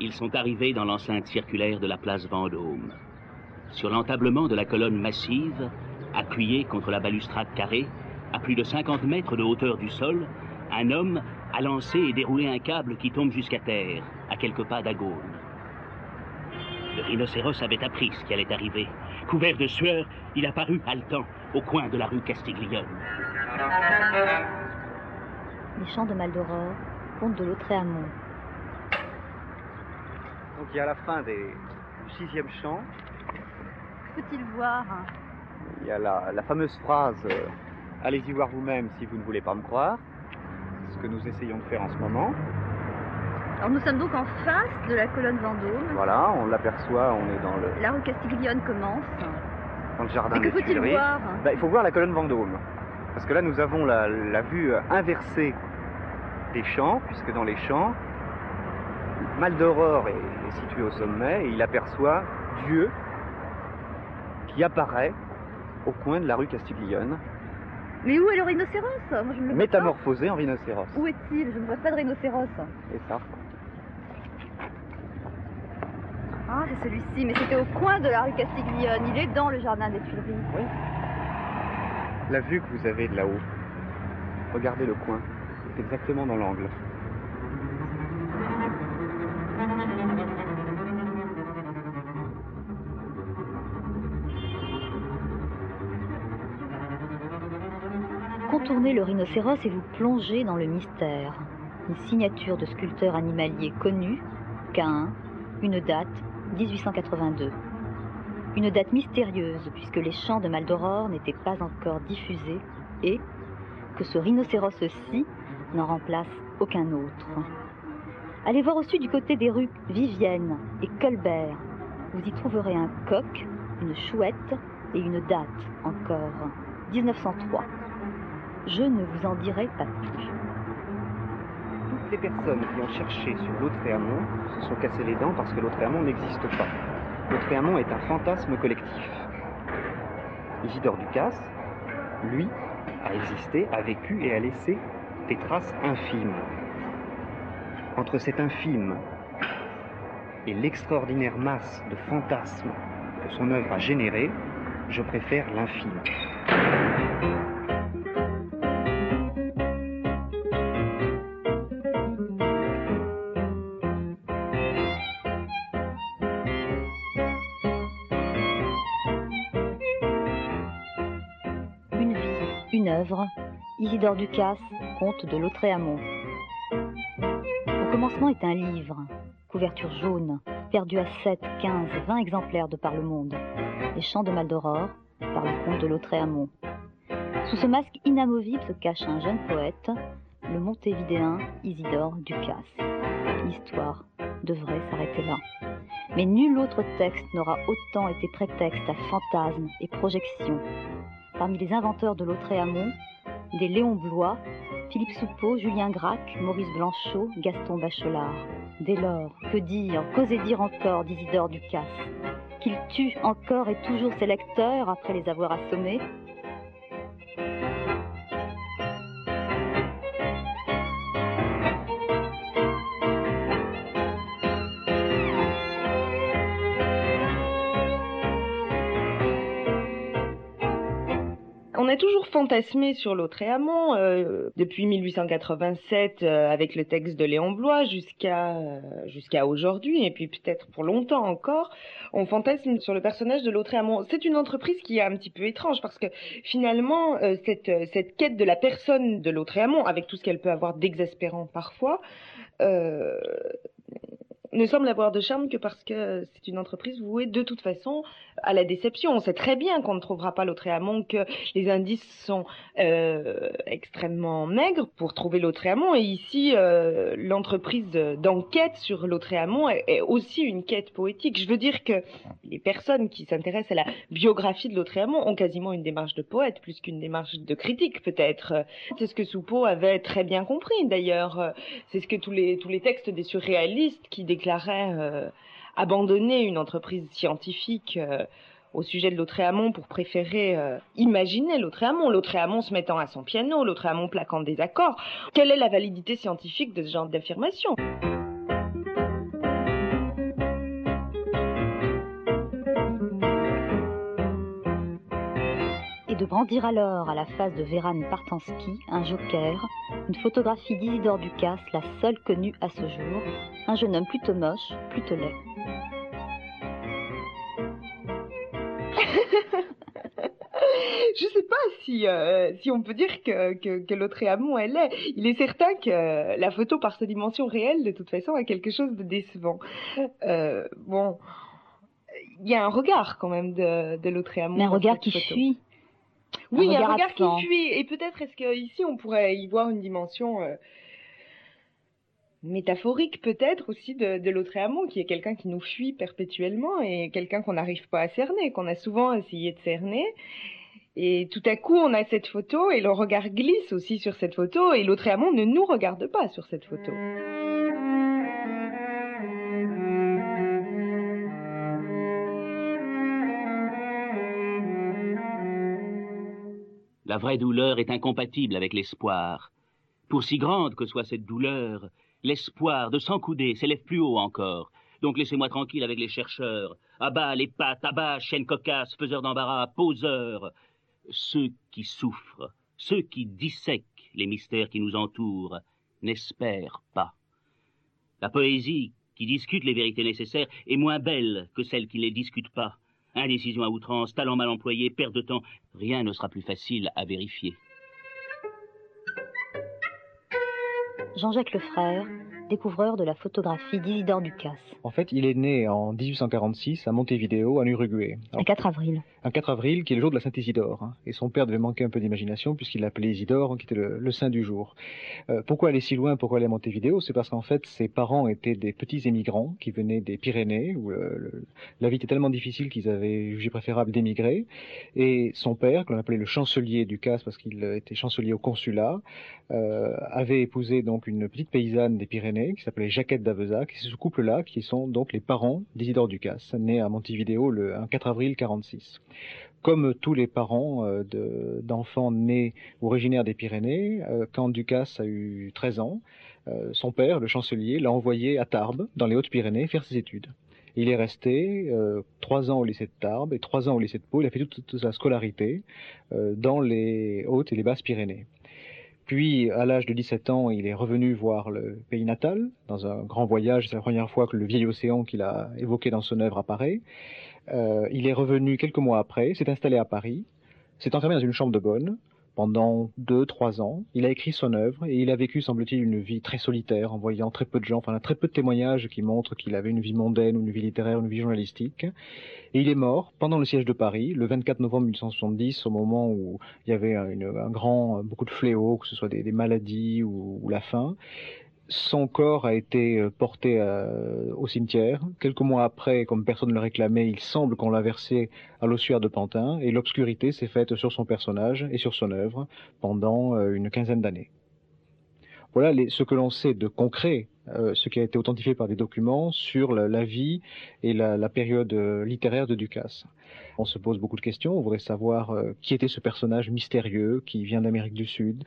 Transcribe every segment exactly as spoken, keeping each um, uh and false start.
Ils sont arrivés dans l'enceinte circulaire de la place Vendôme. Sur l'entablement de la colonne massive, appuyée contre la balustrade carrée, à plus de cinquante mètres de hauteur du sol, un homme a lancé et déroulé un câble qui tombe jusqu'à terre, à quelques pas d'Agone. Le rhinocéros avait appris ce qui allait arriver. Couvert de sueur, il apparut haletant au coin de la rue Castiglione. Les chants de Maldoror, conte de Lautréamont. Donc il y a la fin des, du sixième chant. Faut-il voir? Il y a la, la fameuse phrase euh, « Allez-y voir vous-même si vous ne voulez pas me croire ». C'est ce que nous essayons de faire en ce moment. Alors nous sommes donc en face de la colonne Vendôme. Voilà, on l'aperçoit, on est dans le... La rue Castiglione commence. Dans le jardin Mais des que faut-il Tuileries. voir? Ben, il faut voir la colonne Vendôme. Parce que là, nous avons la, la vue inversée des champs, puisque dans les champs, Maldoror est, est situé au sommet et il aperçoit Dieu qui apparaît au coin de la rue Castiglione. Mais où est le rhinocéros? Moi, je ne le vois Métamorphosé en rhinocéros. pas. Où est-il? Je ne vois pas de rhinocéros. C'est ça. Ah, c'est celui-ci, mais c'était au coin de la rue Castiglione. Il est dans le jardin des Tuileries. Oui. La vue que vous avez de là-haut, regardez le coin, c'est exactement dans l'angle. Contournez le rhinocéros et vous plongez dans le mystère. Une signature de sculpteur animalier connu, Caïn, une date, dix-huit cent quatre-vingt-deux. Une date mystérieuse puisque les chants de Maldoror n'étaient pas encore diffusés et que ce rhinocéros-ci n'en remplace aucun autre. Allez voir au sud du côté des rues Vivienne et Colbert. Vous y trouverez un coq, une chouette et une date encore, dix-neuf cent trois. Je ne vous en dirai pas plus. Toutes les personnes qui ont cherché sur Lautréamont se sont cassées les dents parce que Lautréamont n'existe pas. Lautréamont est un fantasme collectif. Isidore Ducasse, lui, a existé, a vécu et a laissé des traces infimes. Entre cet infime et l'extraordinaire masse de fantasmes que son œuvre a généré, je préfère l'infime. Une œuvre, Isidore Ducasse, conte de Lautréamont. Au commencement est un livre, couverture jaune, perdu à sept, quinze, vingt exemplaires de par le monde. Les chants de Maldoror, par le comte de Lautréamont. Sous ce masque inamovible se cache un jeune poète, le montévidéen Isidore Ducasse. L'histoire devrait s'arrêter là. Mais nul autre texte n'aura autant été prétexte à fantasmes et projections. Parmi les inventeurs de Lautréamont, des Léon Blois, Philippe Soupeau, Julien Gracq, Maurice Blanchot, Gaston Bachelard. Dès lors, que dire, qu'oser dire encore d'Isidore Ducasse? Qu'il tue encore et toujours ses lecteurs après les avoir assommés? On a toujours fantasmé sur Lautréamont euh, depuis mille huit cent quatre-vingt-sept euh, avec le texte de Léon Blois jusqu'à euh, jusqu'à aujourd'hui et puis peut-être pour longtemps encore. On fantasme sur le personnage de Lautréamont. C'est une entreprise qui est un petit peu étrange parce que finalement euh, cette cette quête de la personne de Lautréamont, avec tout ce qu'elle peut avoir d'exaspérant parfois, euh, ne semble avoir de charme que parce que c'est une entreprise vouée de toute façon à la déception. On sait très bien qu'on ne trouvera pas Lautréamont, que les indices sont euh, extrêmement maigres pour trouver Lautréamont. Et ici, euh, l'entreprise d'enquête sur Lautréamont est, est aussi une quête poétique. Je veux dire que les personnes qui s'intéressent à la biographie de Lautréamont ont quasiment une démarche de poète plus qu'une démarche de critique, peut-être. C'est ce que Soupeau avait très bien compris, d'ailleurs. C'est ce que tous les, tous les textes des surréalistes qui déclarent déclarait euh, abandonner une entreprise scientifique euh, au sujet de Lautréamont pour préférer euh, imaginer Lautréamont, Lautréamont se mettant à son piano, Lautréamont plaquant des accords. Quelle est la validité scientifique de ce genre d'affirmation ? rendirent alors à la face de Véran Partansky un joker, une photographie d'Isidore Ducasse, la seule connue à ce jour, un jeune homme plutôt moche, plutôt laid. Je sais pas si, euh, si on peut dire que, que, que Lautréamont elle est. Il est certain que la photo par sa dimension réelle, de toute façon, a quelque chose de décevant. Euh, bon, il y a un regard quand même de, de Lautréamont. Mais un regard qui photo. fuit. Oui, un il y a un regard regard absent. qui fuit. Et peut-être est-ce qu'ici on pourrait y voir une dimension euh, métaphorique peut-être aussi de, de Lautréamont, qui est quelqu'un qui nous fuit perpétuellement et quelqu'un qu'on n'arrive pas à cerner, qu'on a souvent essayé de cerner. Et tout à coup, on a cette photo et le regard glisse aussi sur cette photo et Lautréamont ne nous regarde pas sur cette photo. La vraie douleur est incompatible avec l'espoir. Pour si grande que soit cette douleur, l'espoir de s'encouder s'élève plus haut encore. Donc laissez-moi tranquille avec les chercheurs. À bas les pattes, à bas chiennes cocasses, faiseurs d'embarras, poseurs. Ceux qui souffrent, ceux qui dissèquent les mystères qui nous entourent, n'espèrent pas. La poésie qui discute les vérités nécessaires est moins belle que celle qui ne les discute pas. Indécision à outrance, talent mal employé, perte de temps, rien ne sera plus facile à vérifier. Jean-Jacques Lefrère, découvreur de la photographie d'Isidore Ducasse. En fait, il est né en dix-huit cent quarante-six à Montevideo, en Uruguay. Le quatre avril. Un quatre avril, qui est le jour de la Saint-Isidore. Hein. Et son père devait manquer un peu d'imagination, puisqu'il l'appelait Isidore, hein, qui était le, le saint du jour. Euh, pourquoi aller si loin, pourquoi aller à Montevideo? C'est parce qu'en fait, ses parents étaient des petits émigrants qui venaient des Pyrénées, où le, le, la vie était tellement difficile qu'ils avaient jugé préférable d'émigrer. Et son père, qu'on appelait le chancelier Ducasse, parce qu'il était chancelier au consulat, euh, avait épousé donc une petite paysanne des Pyrénées, qui s'appelait Jaquette d'Avezac. Et c'est ce couple-là qui sont donc les parents d'Isidore Ducasse, né à Montevideo le un quatre avril quarante-six. Comme tous les parents euh, de, d'enfants nés originaires des Pyrénées, euh, quand Ducasse a eu treize ans, euh, son père, le chancelier, l'a envoyé à Tarbes, dans les Hautes-Pyrénées, faire ses études. Il est resté euh, trois ans au lycée de Tarbes et trois ans au lycée de Pau. Il a fait toute, toute sa scolarité euh, dans les Hautes et les Basses-Pyrénées. Puis, à l'âge de dix-sept ans, il est revenu voir le pays natal, dans un grand voyage. C'est la première fois que le vieil océan qu'il a évoqué dans son œuvre apparaît. Euh, il est revenu quelques mois après, s'est installé à Paris, s'est enfermé dans une chambre de bonne pendant deux, trois ans. Il a écrit son œuvre et il a vécu, semble-t-il, une vie très solitaire, en voyant très peu de gens, enfin très peu de témoignages qui montrent qu'il avait une vie mondaine, une vie littéraire, une vie journalistique. Et il est mort pendant le siège de Paris, le vingt-quatre novembre mille huit cent soixante-dix, au moment où il y avait une, un grand, beaucoup de fléaux, que ce soit des, des maladies ou, ou la faim. Son corps a été porté euh, au cimetière. Quelques mois après, comme personne ne le réclamait, il semble qu'on l'a versé à l'ossuaire de Pantin, et l'obscurité s'est faite sur son personnage et sur son œuvre pendant euh, une quinzaine d'années. Voilà les, ce que l'on sait de concret, euh, ce qui a été authentifié par des documents sur la, la vie et la, la période euh, littéraire de Ducasse. On se pose beaucoup de questions, on voudrait savoir euh, qui était ce personnage mystérieux qui vient d'Amérique du Sud,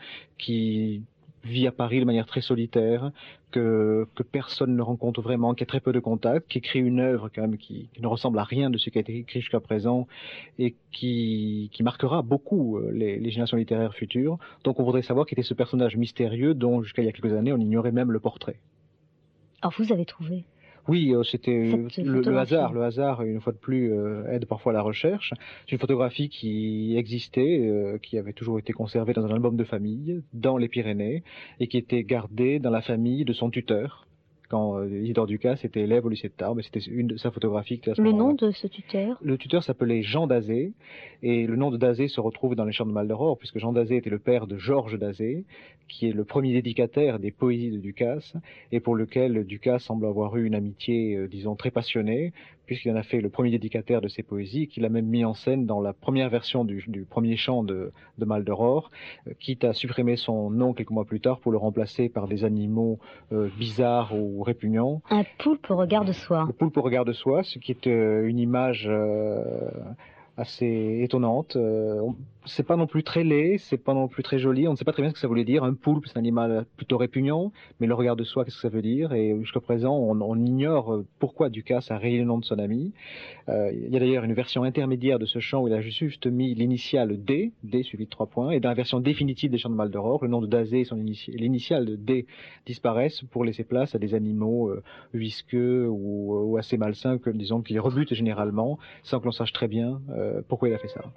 qui vit à Paris de manière très solitaire, que, que personne ne rencontre vraiment, qui a très peu de contacts, qui écrit une œuvre quand même qui, qui ne ressemble à rien de ce qui a été écrit jusqu'à présent et qui, qui marquera beaucoup les, les générations littéraires futures. Donc on voudrait savoir qui était ce personnage mystérieux dont jusqu'à il y a quelques années on ignorait même le portrait. Alors vous avez trouvé? Oui, c'était le, le hasard. Le hasard, une fois de plus, euh, aide parfois à la recherche. C'est une photographie qui existait, euh, qui avait toujours été conservée dans un album de famille, dans les Pyrénées, et qui était gardée dans la famille de son tuteur. Quand euh, Isidore Ducasse était élève au lycée de Tarbes, c'était une de sa photographie. Le nom de ce tuteur? Le tuteur s'appelait Jean Dazé, et le nom de Dazé se retrouve dans les Chants de Maldoror, puisque Jean Dazé était le père de Georges Dazé, qui est le premier dédicataire des poésies de Ducasse, et pour lequel Ducasse semble avoir eu une amitié, euh, disons, très passionnée, puisqu'il en a fait le premier dédicataire de ses poésies, qu'il a même mis en scène dans la première version du, du premier chant de, de Maldoror, euh, quitte à supprimer son nom quelques mois plus tard pour le remplacer par des animaux euh, bizarres ou répugnants. Un poulpe au regard de soi. Le poulpe au regard de soi, ce qui est euh, une image euh, assez étonnante. Euh, c'est pas non plus très laid, c'est pas non plus très joli, on ne sait pas très bien ce que ça voulait dire. Un poulpe, c'est un animal plutôt répugnant, mais le regard de soi, qu'est-ce que ça veut dire? Et jusqu'à présent, on, on ignore pourquoi Ducasse a rayé le nom de son ami. Euh, il y a d'ailleurs une version intermédiaire de ce chant où il a juste mis l'initiale D, D suivi de trois points, et dans la version définitive des chants de Maldoror, le nom de Dazé et son initi l'initiale de D disparaissent pour laisser place à des animaux euh, visqueux ou, ou assez malsains, que, disons, qui rebutent généralement, sans que l'on sache très bien euh, pourquoi il a fait ça.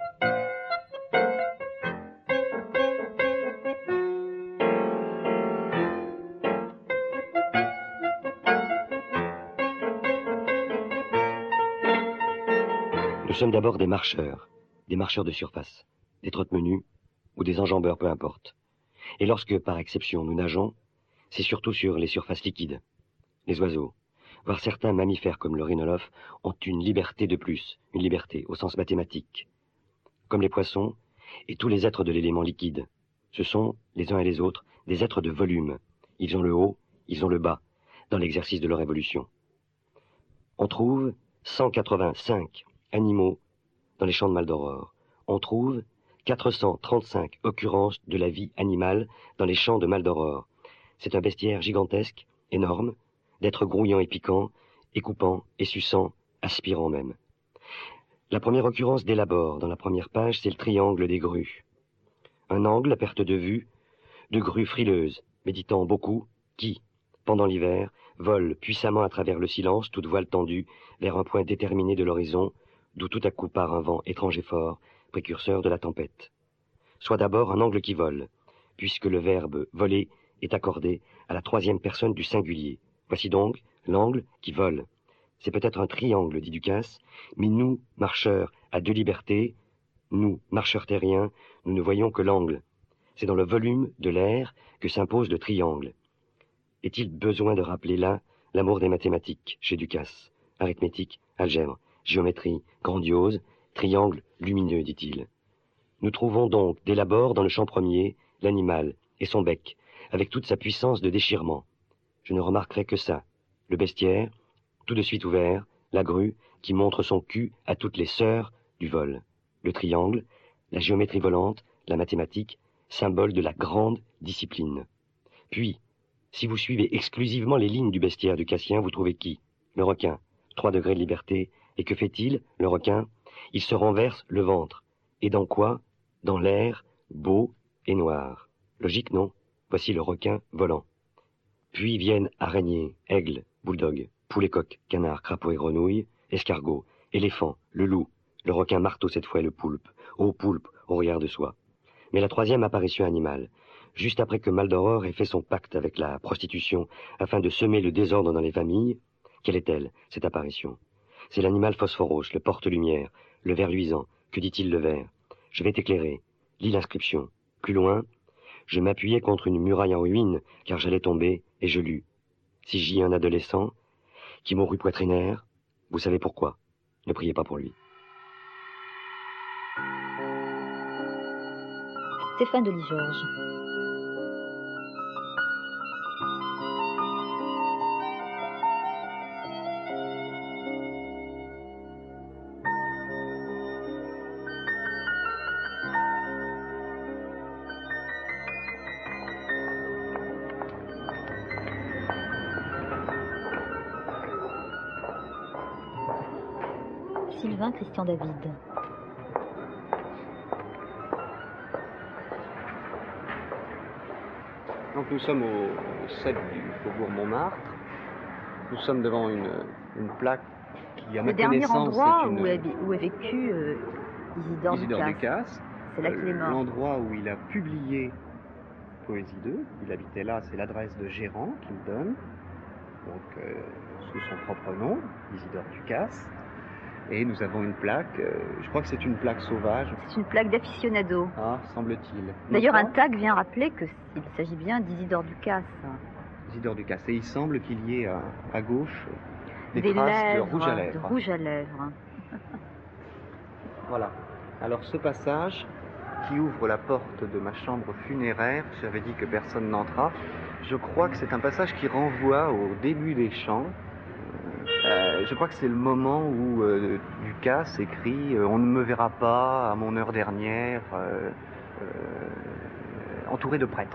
Nous sommes d'abord des marcheurs, des marcheurs de surface, des trotte-menus ou des enjambeurs, peu importe. Et lorsque, par exception, nous nageons, c'est surtout sur les surfaces liquides. Les oiseaux, voire certains mammifères comme le rhinolophe, ont une liberté de plus, une liberté au sens mathématique. Comme les poissons et tous les êtres de l'élément liquide, ce sont, les uns et les autres, des êtres de volume. Ils ont le haut, ils ont le bas, dans l'exercice de leur évolution. On trouve cent quatre-vingt-cinq animaux dans les champs de Maldoror. On trouve quatre cent trente-cinq occurrences de la vie animale dans les champs de Maldoror. C'est un bestiaire gigantesque, énorme, d'êtres grouillants et piquants, et coupants, et suçants, aspirants même. La première occurrence d'élabore dans la première page, c'est le triangle des grues. Un angle à perte de vue, de grues frileuses, méditant beaucoup, qui, pendant l'hiver, volent puissamment à travers le silence, toute voile tendue, vers un point déterminé de l'horizon, d'où tout à coup part un vent étrange et fort, précurseur de la tempête. Soit d'abord un angle qui vole, puisque le verbe voler est accordé à la troisième personne du singulier. Voici donc l'angle qui vole. C'est peut-être un triangle, dit Ducasse, mais nous, marcheurs à deux libertés, nous, marcheurs terriens, nous ne voyons que l'angle. C'est dans le volume de l'air que s'impose le triangle. Est-il besoin de rappeler là l'amour des mathématiques chez Ducasse? Arithmétique, algèbre, géométrie grandiose, triangle lumineux, dit-il. Nous trouvons donc dès l'abord dans le champ premier l'animal et son bec, avec toute sa puissance de déchirement. Je ne remarquerai que ça, le bestiaire, tout de suite ouvert, la grue qui montre son cul à toutes les sœurs du vol, le triangle, la géométrie volante, la mathématique, symbole de la grande discipline. Puis, si vous suivez exclusivement les lignes du bestiaire ducassien, vous trouvez qui? Le requin, trois degrés de liberté. Et que fait-il, le requin? Il se renverse le ventre. Et dans quoi? Dans l'air, beau et noir. Logique, non? Voici le requin volant. Puis viennent araignées, aigles, bouledogues, poulets coqs, canards, crapauds et grenouilles, escargots, éléphants, le loup, le requin marteau cette fois et le poulpe. Ô poulpe, au regard de soi. Mais la troisième apparition animale, juste après que Maldoror ait fait son pacte avec la prostitution afin de semer le désordre dans les familles, quelle est-elle, cette apparition? C'est l'animal phosphoros, le porte-lumière, le ver luisant. Que dit-il le ver? Je vais t'éclairer. Lis l'inscription. Plus loin, je m'appuyais contre une muraille en ruine, car j'allais tomber, et je lus. Si j'y un adolescent, qui mourut poitrinaire, vous savez pourquoi. Ne priez pas pour lui. Stéphane Delis-Georges. Sylvain Christian David. Donc nous sommes au sept du Faubourg Montmartre. Nous sommes devant une, une plaque qui, à ma le dernier connaissance, endroit est une... où, a, où a vécu euh, Isidore, Isidore Ducasse. Ducasse. C'est là qu'il est mort. L'endroit où il a publié Poésie deux. Il habitait là, c'est l'adresse de Gérant qu'il donne, donc euh, sous son propre nom, Isidore Ducasse. Et nous avons une plaque, euh, je crois que c'est une plaque sauvage. C'est une plaque d'aficionado. Ah, semble-t-il. D'ailleurs, un tag vient rappeler qu'il s'agit bien d'Isidore Ducasse. Isidore Ducasse. Et il semble qu'il y ait à, à gauche des, des traces lèvres, de rouge à lèvres. De rouge à lèvres. Voilà. Alors ce passage qui ouvre la porte de ma chambre funéraire, j'avais dit que personne n'entra, je crois que c'est un passage qui renvoie au début des chants, Euh, je crois que c'est le moment où euh, Ducasse écrit euh, « On ne me verra pas à mon heure dernière, euh, euh, entouré de prêtres ».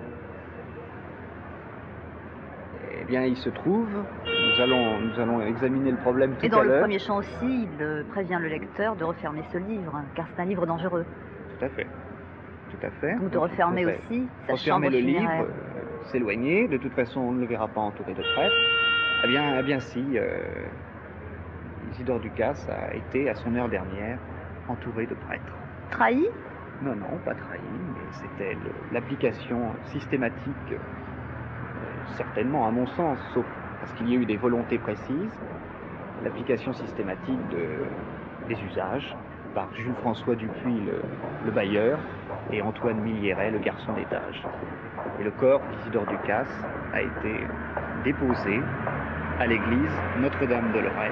Eh bien, il se trouve, nous allons, nous allons examiner le problème tout à Et l'heure. dans le premier chant aussi, il euh, prévient le lecteur de refermer ce livre, car c'est un livre dangereux. Tout à fait. Tout à fait. Donc de refermer Donc, aussi sa refermer chambre le livre, funéraire. euh, s'éloigner, de toute façon on ne le verra pas entouré de prêtres. Eh bien, eh bien si, euh, Isidore Ducasse a été à son heure dernière entouré de prêtres. Trahi? Non, non, pas trahi, mais c'était le- l'application systématique, euh, certainement à mon sens, sauf parce qu'il y a eu des volontés précises, l'application systématique de, des usages par Jules François Dupuis, le, le bailleur, et Antoine Millieret, le garçon d'étage. Et le corps d'Isidore Ducasse a été déposé à l'église Notre-Dame de Lorette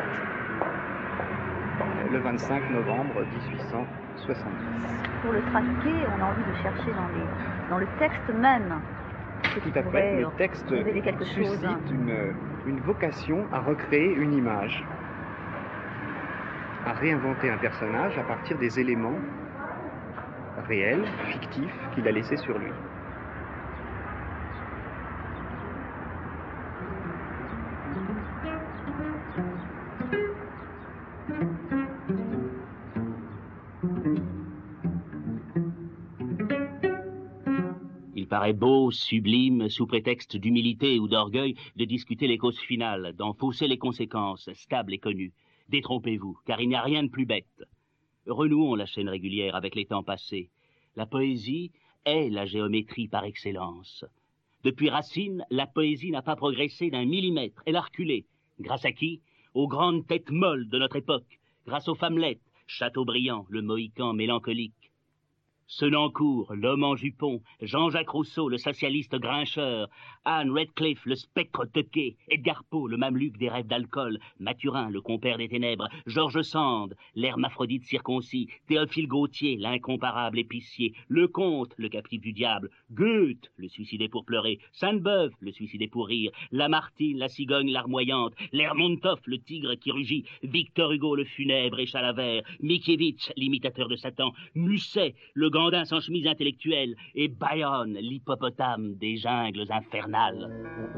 le vingt-cinq novembre mille huit cent soixante-dix. Pour le traquer, on a envie de chercher dans, les, dans le texte même. ce qui Tout à pourrait, fait, le euh, texte révéler quelque chose. suscite une, une vocation à recréer une image, à réinventer un personnage à partir des éléments réels, fictifs qu'il a laissés sur lui. Il paraît beau, sublime, sous prétexte d'humilité ou d'orgueil, de discuter les causes finales, d'en fausser les conséquences, stables et connues. Détrompez-vous, car il n'y a rien de plus bête. Renouons la chaîne régulière avec les temps passés. La poésie est la géométrie par excellence. Depuis Racine, la poésie n'a pas progressé d'un millimètre, elle a reculé. Grâce à qui? Aux grandes têtes molles de notre époque, grâce aux femmelettes, Chateaubriand, le Mohican mélancolique. Senancour, l'homme en jupon, Jean-Jacques Rousseau, le socialiste grincheur, Anne Radcliffe, le spectre toqué, Edgar Poe, le mameluc des rêves d'alcool, Mathurin, le compère des ténèbres, George Sand, l'hermaphrodite circoncis, Théophile Gautier, l'incomparable épicier, Lecomte, le captif du diable, Goethe, le suicidé pour pleurer, Sainte-Beuve, le suicidé pour rire, Lamartine, la cigogne larmoyante, Lermontov, le tigre qui rugit, Victor Hugo, le funèbre et Chalavert, Mickiewicz, l'imitateur de Satan, Musset, le Gandin sans chemise intellectuelle, et Bayonne, l'hippopotame des jungles infernales.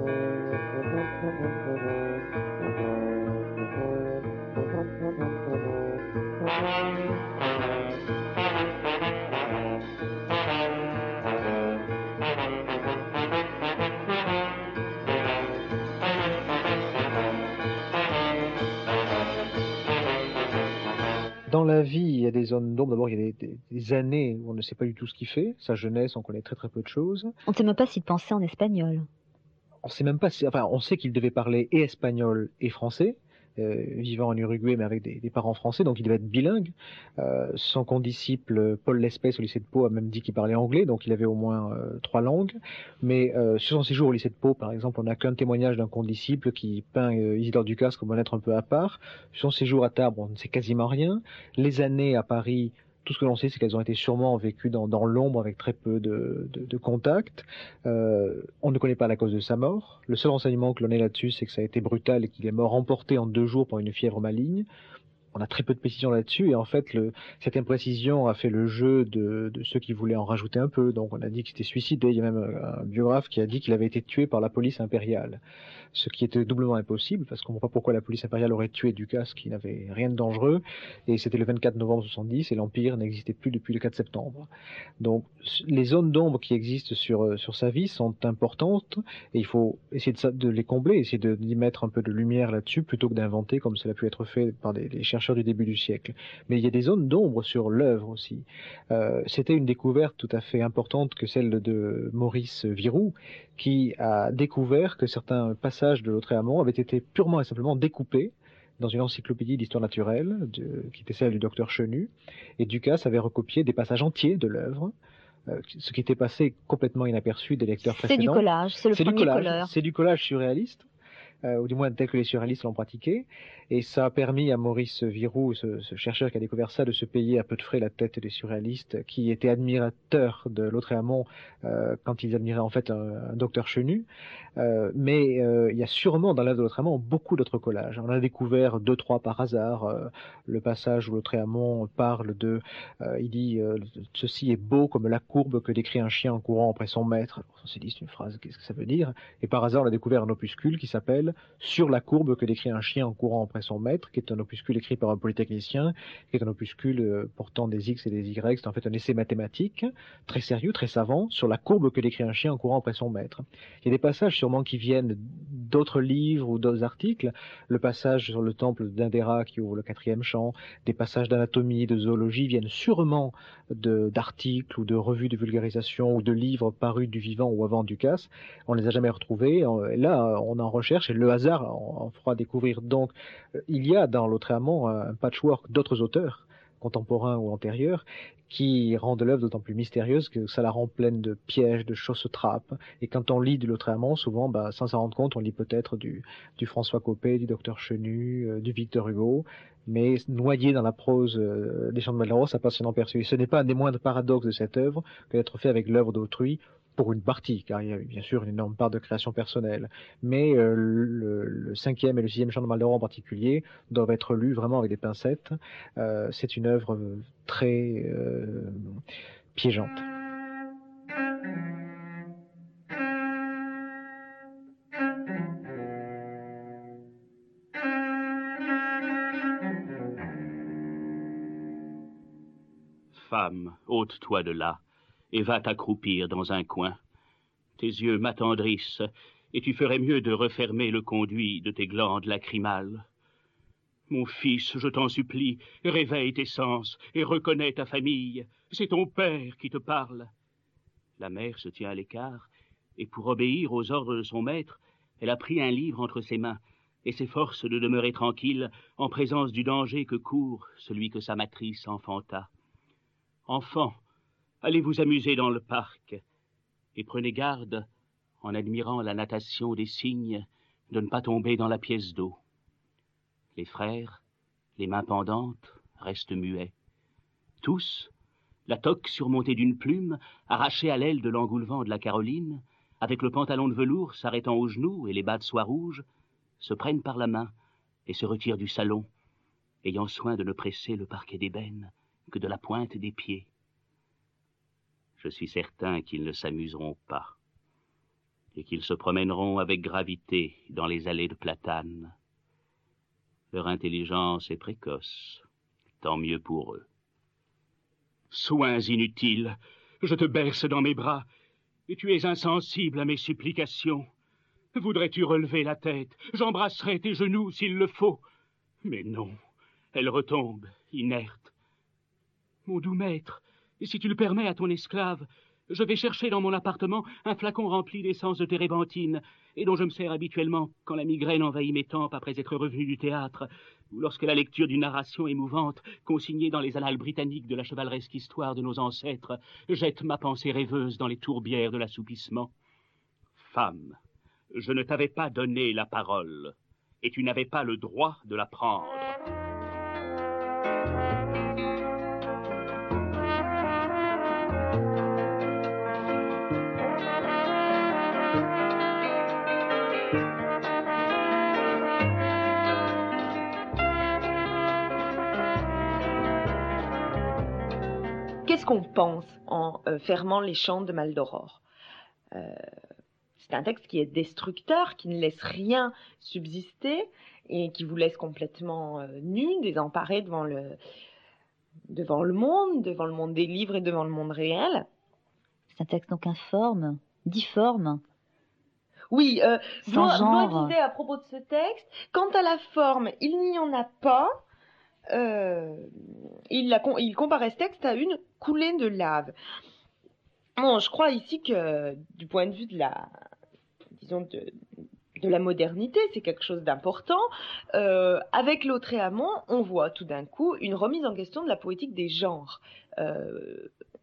Dans la vie, il y a des zones d'ombre. D'abord, il y a des, des, des années où on ne sait pas du tout ce qu'il fait. Sa jeunesse, on connaît très très peu de choses. On ne sait même pas s'il pensait en espagnol. On sait même pas si, enfin, on sait qu'il devait parler et espagnol et français, euh, vivant en Uruguay, mais avec des, des parents français, donc il devait être bilingue. Euh, son condisciple Paul Lespès au lycée de Pau a même dit qu'il parlait anglais, donc il avait au moins euh, trois langues. Mais euh, sur son séjour au lycée de Pau, par exemple, on n'a qu'un témoignage d'un condisciple qui peint euh, Isidore Ducasse comme un être un peu à part. Sur son séjour à Tarbes, on ne sait quasiment rien. Les années à Paris, tout ce que l'on sait, c'est qu'elles ont été sûrement vécues dans, dans l'ombre avec très peu de, de, de contact. Euh, on ne connaît pas la cause de sa mort. Le seul renseignement que l'on ait là-dessus, c'est que ça a été brutal et qu'il est mort emporté en deux jours par une fièvre maligne. On a très peu de précisions là-dessus et en fait, le, cette imprécision a fait le jeu de, de ceux qui voulaient en rajouter un peu. Donc on a dit qu'il s'était suicidé. Il y a même un biographe qui a dit qu'il avait été tué par la police impériale. Ce qui était doublement impossible, parce qu'on ne comprend pas pourquoi la police impériale aurait tué Ducasse qui n'avait rien de dangereux, et c'était le vingt-quatre novembre soixante-dix, et l'Empire n'existait plus depuis le quatre septembre. Donc les zones d'ombre qui existent sur, sur sa vie sont importantes, et il faut essayer de, de les combler, essayer d'y mettre un peu de lumière là-dessus, plutôt que d'inventer, comme cela a pu être fait par des, les chercheurs du début du siècle. Mais il y a des zones d'ombre sur l'œuvre aussi. Euh, c'était une découverte tout à fait importante que celle de Maurice Viroux, qui a découvert que certains passages de Lautréamont avaient été purement et simplement découpés dans une encyclopédie d'histoire naturelle, de, qui était celle du docteur Chenu, et Ducasse avait recopié des passages entiers de l'œuvre, euh, ce qui était passé complètement inaperçu des lecteurs précédents. C'est du collage, c'est le premier collage. C'est du collage surréaliste, euh, ou du moins tel que les surréalistes l'ont pratiqué, Et ça a permis à Maurice Viroux, ce, ce chercheur qui a découvert ça, de se payer à peu de frais la tête des surréalistes qui étaient admirateurs de Lautréamont euh, quand ils admiraient en fait un, un docteur Chenu. Euh, mais euh, il y a sûrement dans l'œuvre de Lautréamont beaucoup d'autres collages. On a découvert deux, trois par hasard. Euh, le passage où Lautréamont parle de... Euh, il dit euh, « Ceci est beau comme la courbe que décrit un chien en courant après son maître ». On s'est dit, c'est une phrase, qu'est-ce que ça veut dire? Et par hasard, on a découvert un opuscule qui s'appelle « Sur la courbe que décrit un chien en courant après son maître », qui est un opuscule écrit par un polytechnicien, qui est un opuscule euh, portant des X et des Y. C'est en fait un essai mathématique, très sérieux, très savant, sur la courbe que décrit un chien en courant après son maître. Il y a des passages sûrement qui viennent d'autres livres ou d'autres articles. Le passage sur le temple d'Indéra qui ouvre le quatrième chant, des passages d'anatomie, de zoologie viennent sûrement d'articles ou de revues de vulgarisation ou de livres parus du vivant ou avant Ducasse. On ne les a jamais retrouvés. Là, on en recherche et le hasard en fera découvrir. Donc, il y a dans Lautréamont un patchwork d'autres auteurs, contemporains ou antérieurs, qui rendent l'œuvre d'autant plus mystérieuse que ça la rend pleine de pièges, de chausses-trappes. Et quand on lit du Lautréamont, souvent, bah, sans s'en rendre compte, on lit peut-être du, du François Coppée, du docteur Chenu, euh, du Victor Hugo, mais noyé dans la prose euh, des Chants de Malraux, ça passe inaperçu. Ce n'est pas un des moindres paradoxes de cette œuvre que d'être fait avec l'œuvre d'autrui, pour une partie, car il y a bien sûr une énorme part de création personnelle. Mais euh, le, le cinquième et le sixième chant de Maldoror en particulier doivent être lus vraiment avec des pincettes. Euh, c'est une œuvre très euh, piégeante. Femme, ôte-toi de là, et va t'accroupir dans un coin. Tes yeux m'attendrissent, et tu ferais mieux de refermer le conduit de tes glandes lacrymales. Mon fils, je t'en supplie, réveille tes sens et reconnais ta famille. C'est ton père qui te parle. La mère se tient à l'écart, et pour obéir aux ordres de son maître, elle a pris un livre entre ses mains, et s'efforce de demeurer tranquille en présence du danger que court celui que sa matrice enfanta. Enfants, allez vous amuser dans le parc, et prenez garde, en admirant la natation des cygnes, de ne pas tomber dans la pièce d'eau. Les frères, les mains pendantes, restent muets. Tous, la toque surmontée d'une plume, arrachée à l'aile de l'engoulevent de la Caroline, avec le pantalon de velours s'arrêtant aux genoux et les bas de soie rouge, se prennent par la main et se retirent du salon, ayant soin de ne presser le parquet d'ébène que de la pointe des pieds. Je suis certain qu'ils ne s'amuseront pas, et qu'ils se promèneront avec gravité dans les allées de platanes. Leur intelligence est précoce, tant mieux pour eux. Soins inutiles, je te berce dans mes bras, et tu es insensible à mes supplications. Voudrais-tu relever la tête, j'embrasserai tes genoux s'il le faut. Mais non, elle retombe, inerte. Mon doux maître, si tu le permets à ton esclave, je vais chercher dans mon appartement un flacon rempli d'essence de térébenthine, et dont je me sers habituellement quand la migraine envahit mes tempes après être revenu du théâtre, ou lorsque la lecture d'une narration émouvante, consignée dans les annales britanniques de la chevaleresque histoire de nos ancêtres, jette ma pensée rêveuse dans les tourbières de l'assoupissement. Femme, je ne t'avais pas donné la parole, et tu n'avais pas le droit de la prendre. Qu'est-ce qu'on pense en euh, fermant les chants de Maldoror? euh, C'est un texte qui est destructeur, qui ne laisse rien subsister et qui vous laisse complètement euh, nus, désemparés devant le, devant le monde, devant le monde des livres et devant le monde réel. C'est un texte donc informe, difforme. Oui, euh, Sans genre. Blois disait à propos de ce texte, quant à la forme, il n'y en a pas. Euh, il, la, il comparait ce texte à une coulée de lave. Bon, je crois ici que du point de vue de la, disons de, de la modernité, c'est quelque chose d'important. Euh, avec Lautréamont, on voit tout d'un coup une remise en question de la poétique des genres. Euh,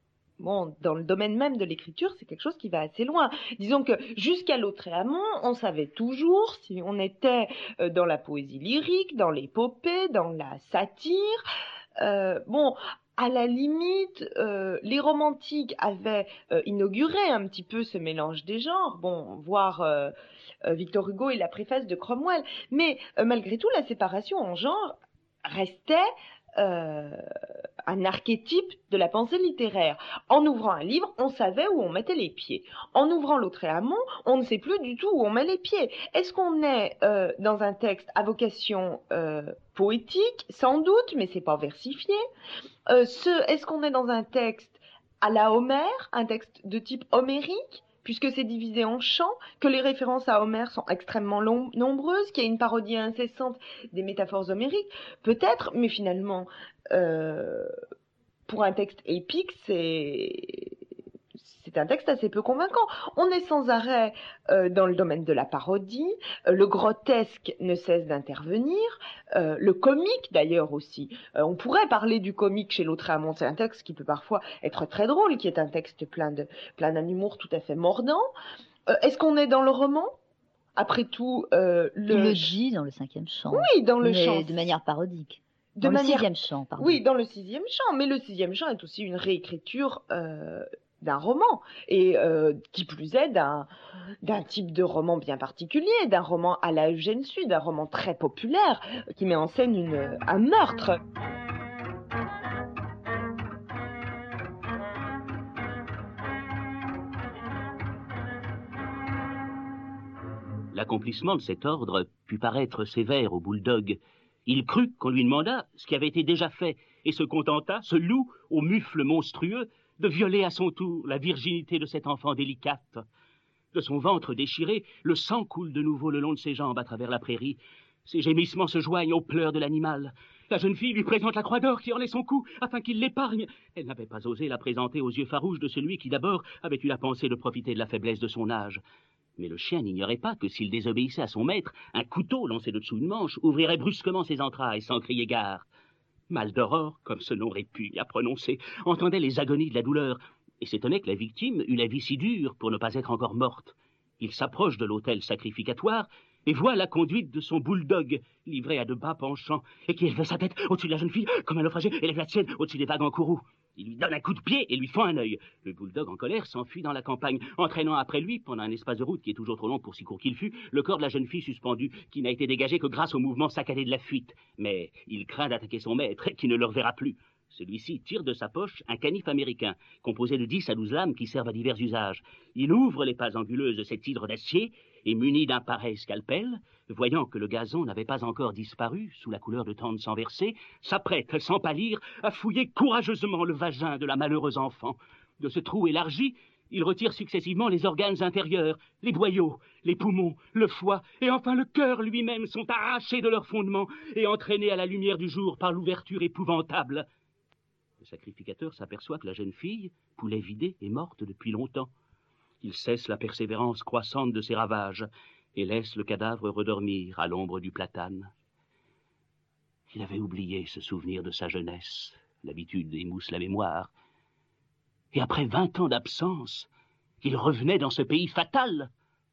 bon, dans le domaine même de l'écriture, c'est quelque chose qui va assez loin. Disons que jusqu'à Lautréamont, on savait toujours si on était dans la poésie lyrique, dans l'épopée, dans la satire. Euh, bon, à la limite, euh, les romantiques avaient euh, inauguré un petit peu ce mélange des genres. Bon, voir euh, euh, Victor Hugo et la préface de Cromwell. Mais euh, malgré tout, la séparation en genre restait euh, un archétype de la pensée littéraire. En ouvrant un livre, on savait où on mettait les pieds. En ouvrant Lautréamont, on ne sait plus du tout où on met les pieds. Est-ce qu'on est euh, dans un texte à vocation euh, poétique? Sans doute, mais c'est pas versifié. Euh, ce, est-ce qu'on est dans un texte à la Homère, un texte de type homérique, puisque c'est divisé en chants, que les références à Homère sont extrêmement long, nombreuses, qu'il y a une parodie incessante des métaphores homériques? Peut-être, mais finalement, euh, pour un texte épique, c'est... c'est un texte assez peu convaincant. On est sans arrêt euh, dans le domaine de la parodie, euh, le grotesque ne cesse d'intervenir, euh, le comique d'ailleurs aussi. Euh, on pourrait parler du comique chez Lautréamont, c'est un texte qui peut parfois être très drôle, qui est un texte plein de plein d'un humour tout à fait mordant. Euh, est-ce qu'on est dans le roman? Après tout, euh, le... Il le dit dans le cinquième chant. Oui, dans le mais chant. de manière parodique. De Dans manière... le sixième chant, pardon. Oui, dans le sixième chant, mais le sixième chant est aussi une réécriture euh, d'un roman, et euh, qui plus est d'un d'un type de roman bien particulier, d'un roman à la Eugène Sue, d'un roman très populaire, qui met en scène une, un meurtre. L'accomplissement de cet ordre put paraître sévère au bouledogue. Il crut qu'on lui demanda ce qui avait été déjà fait, et se contenta, ce loup au mufle monstrueux, de violer à son tour la virginité de cette enfant délicate. De son ventre déchiré, le sang coule de nouveau le long de ses jambes à travers la prairie. Ses gémissements se joignent aux pleurs de l'animal. La jeune fille lui présente la croix d'or qui en est son cou, afin qu'il l'épargne. Elle n'avait pas osé la présenter aux yeux farouches de celui qui d'abord avait eu la pensée de profiter de la faiblesse de son âge. Mais le chien n'ignorait pas que s'il désobéissait à son maître, un couteau lancé de dessous une manche ouvrirait brusquement ses entrailles sans crier gare. Maldoror, comme ce nom répugne à prononcer, entendait les agonies de la douleur, et s'étonnait que la victime eût la vie si dure pour ne pas être encore morte. Il s'approche de l'autel sacrificatoire et voit la conduite de son bouledogue, livré à de bas penchants, et qui élève sa tête au-dessus de la jeune fille, comme un naufragé élève la sienne au-dessus des vagues en courroux. Il lui donne un coup de pied et lui fend un œil. Le bouledogue, en colère, s'enfuit dans la campagne, entraînant après lui, pendant un espace de route qui est toujours trop long pour si court qu'il fût, le corps de la jeune fille suspendue, qui n'a été dégagé que grâce au mouvement saccadé de la fuite. Mais il craint d'attaquer son maître, qui ne le reverra plus. Celui-ci tire de sa poche un canif américain, composé de dix à douze lames qui servent à divers usages. Il ouvre les pages anguleuses de cet hydre d'acier, et muni d'un pareil scalpel, voyant que le gazon n'avait pas encore disparu sous la couleur de tant de sang versé, s'apprête, sans pâlir, à fouiller courageusement le vagin de la malheureuse enfant. De ce trou élargi, il retire successivement les organes intérieurs, les boyaux, les poumons, le foie, et enfin le cœur lui-même sont arrachés de leur fondement et entraînés à la lumière du jour par l'ouverture épouvantable. Le sacrificateur s'aperçoit que la jeune fille, poulet vidé, est morte depuis longtemps. Il cesse la persévérance croissante de ses ravages et laisse le cadavre redormir à l'ombre du platane. Il avait oublié ce souvenir de sa jeunesse. L'habitude émousse la mémoire. Et après vingt ans d'absence, il revenait dans ce pays fatal.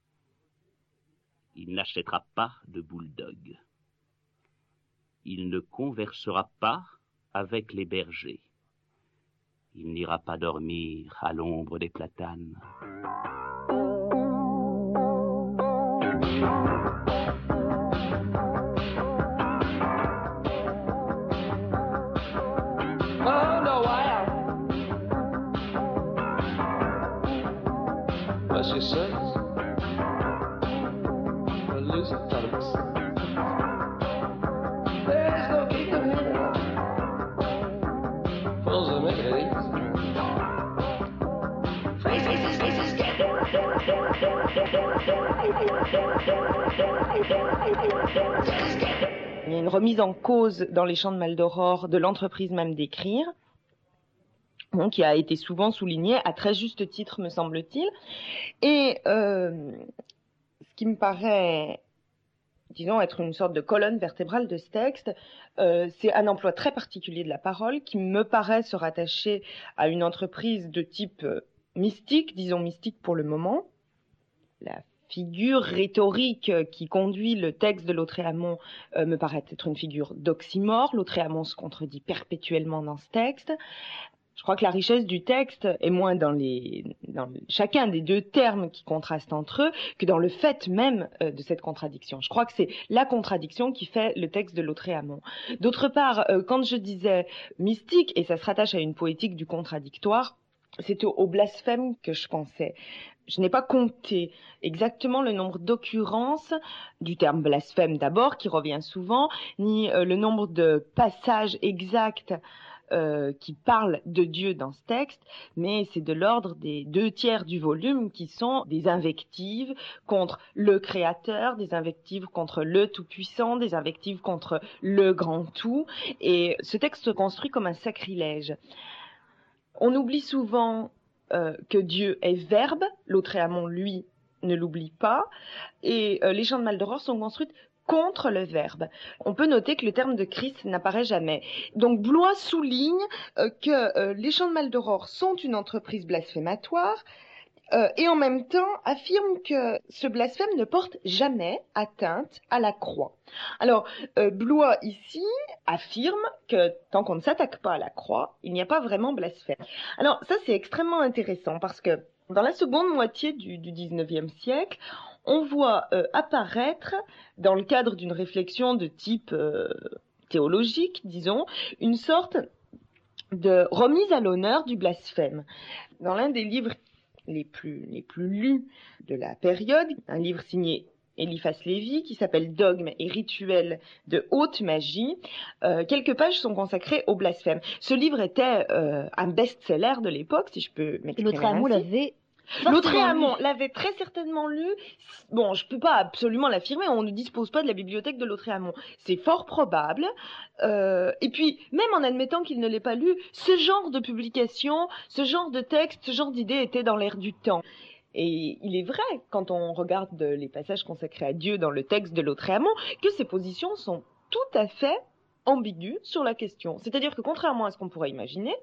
Il n'achètera pas de bouledogue. Il ne conversera pas avec les bergers. Il n'ira pas dormir à l'ombre des platanes. Oh no, I am. What she says, we're losing folks. There's no kingdom here. Fools will make it easy. Faces, faces, get Il y a une remise en cause dans les chants de Maldoror de l'entreprise même d'écrire, donc, qui a été souvent soulignée, à très juste titre, me semble-t-il. Et euh, ce qui me paraît disons, être une sorte de colonne vertébrale de ce texte. Euh, c'est un emploi très particulier de la parole qui me paraît se rattacher à une entreprise de type euh, mystique, disons mystique pour le moment. La figure rhétorique euh, qui conduit le texte de Lautréamont euh, me paraît être une figure d'oxymore. Lautréamont se contredit perpétuellement dans ce texte. Je crois que la richesse du texte est moins dans, les, dans chacun des deux termes qui contrastent entre eux que dans le fait même euh, de cette contradiction. Je crois que c'est la contradiction qui fait le texte de Lautréamont. D'autre part, euh, quand je disais mystique, et ça se rattache à une poétique du contradictoire, c'est au, au blasphème que je pensais. Je n'ai pas compté exactement le nombre d'occurrences du terme blasphème d'abord, qui revient souvent, ni euh, le nombre de passages exacts Euh, qui parle de Dieu dans ce texte, mais c'est de l'ordre des deux tiers du volume qui sont des invectives contre le Créateur, des invectives contre le Tout-Puissant, des invectives contre le Grand Tout, et ce texte se construit comme un sacrilège. On oublie souvent euh, que Dieu est verbe, Lautréamont, lui, ne l'oublie pas, et euh, les chants de Maldoror sont construites contre le verbe. On peut noter que le terme de Christ n'apparaît jamais. Donc Blois souligne euh, que euh, les chants de Maldoror sont une entreprise blasphématoire euh, et en même temps affirme que ce blasphème ne porte jamais atteinte à la croix. Alors euh, Blois ici affirme que tant qu'on ne s'attaque pas à la croix, il n'y a pas vraiment blasphème. Alors ça c'est extrêmement intéressant parce que dans la seconde moitié du, du dix-neuvième siècle, on voit euh, apparaître, dans le cadre d'une réflexion de type euh, théologique, disons, une sorte de remise à l'honneur du blasphème. Dans l'un des livres les plus, les plus lus de la période, un livre signé Eliphas Lévy, qui s'appelle Dogmes et rituels de haute magie, euh, quelques pages sont consacrées au blasphème. Ce livre était euh, un best-seller de l'époque, si je peux m'exprimer ainsi. Lautréamont l'avait Lautréamont l'avait très certainement lu. Bon, je peux pas absolument l'affirmer, on ne dispose pas de la bibliothèque de Lautréamont. C'est fort probable. Euh, et puis, même en admettant qu'il ne l'ait pas lu, ce genre de publication, ce genre de texte, ce genre d'idée était dans l'air du temps. Et il est vrai, quand on regarde les passages consacrés à Dieu dans le texte de Lautréamont, que ces positions sont tout à fait ambiguës sur la question. C'est-à-dire que contrairement à ce qu'on pourrait imaginer,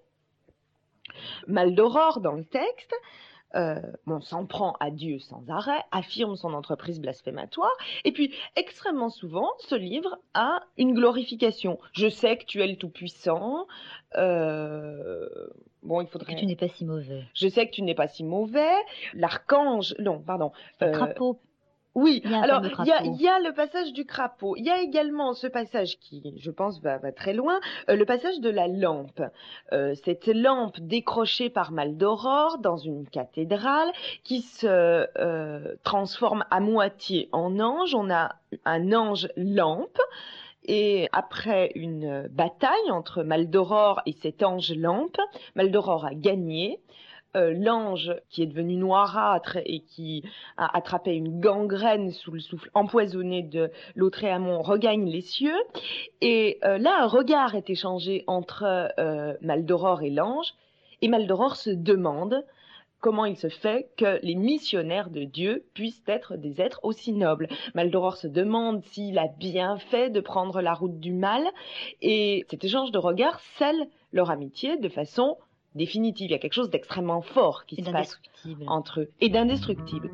Maldoror, dans le texte, Euh, bon, s'en prend à Dieu sans arrêt, affirme son entreprise blasphématoire, et puis extrêmement souvent, ce livre a une glorification. Je sais que tu es le Tout-Puissant, euh... bon, il faudrait... Que tu n'es pas si mauvais. Je sais que tu n'es pas si mauvais, l'archange, non, pardon. Le euh... crapaud. Oui, il alors il y, a, il y a le passage du crapaud, il y a également ce passage qui, je pense, va, va très loin, euh, le passage de la lampe. Euh, cette lampe décrochée par Maldoror dans une cathédrale qui se euh, transforme à moitié en ange. On a un ange lampe. Et après une bataille entre Maldoror et cet ange lampe, Maldoror a gagné. Euh, l'ange qui est devenu noirâtre et qui a attrapé une gangrène sous le souffle empoisonné de Lautréamont regagne les cieux. Et euh, là, un regard est échangé entre euh, Maldoror et l'ange. Et Maldoror se demande comment il se fait que les missionnaires de Dieu puissent être des êtres aussi nobles. Maldoror se demande s'il a bien fait de prendre la route du mal. Et cet échange de regards scelle leur amitié de façon définitive. Il y a quelque chose d'extrêmement fort qui et se passe entre eux et d'indestructible.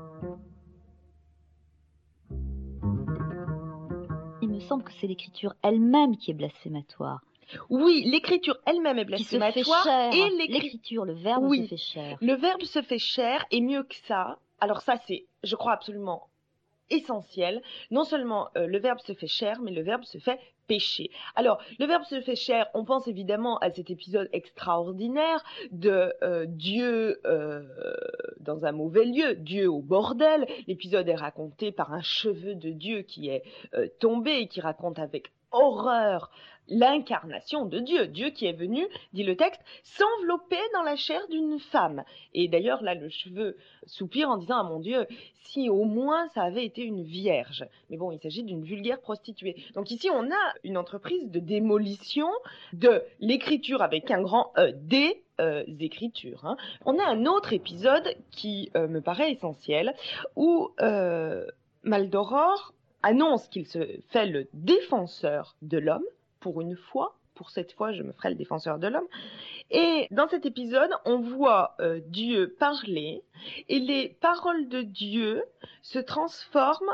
Il me semble que c'est l'écriture elle-même qui est blasphématoire. Oui, l'écriture elle-même est blasphématoire. Qui se fait chair. Et l'écri... l'écriture, le verbe oui. se fait chair. Le verbe se fait chair, et mieux que ça, alors ça c'est, je crois, absolument essentiel. Non seulement euh, le verbe se fait chair, mais le verbe se fait péché. Alors, le verbe se fait chair, on pense évidemment à cet épisode extraordinaire de euh, Dieu euh, dans un mauvais lieu, Dieu au bordel. L'épisode est raconté par un cheveu de Dieu qui est euh, tombé et qui raconte avec horreur l'incarnation de Dieu, Dieu qui est venu, dit le texte, s'envelopper dans la chair d'une femme. Et d'ailleurs, là, le cheveu soupire en disant, ah mon Dieu, si au moins ça avait été une vierge. Mais bon, il s'agit d'une vulgaire prostituée. Donc ici, on a une entreprise de démolition de l'écriture avec un grand E, des euh, écritures. Hein. On a un autre épisode qui euh, me paraît essentiel, où euh, Maldoror annonce qu'il se fait le défenseur de l'homme, pour une fois. Pour cette fois, je me ferai le défenseur de l'homme. Et dans cet épisode, on voit euh, Dieu parler, et les paroles de Dieu se transforment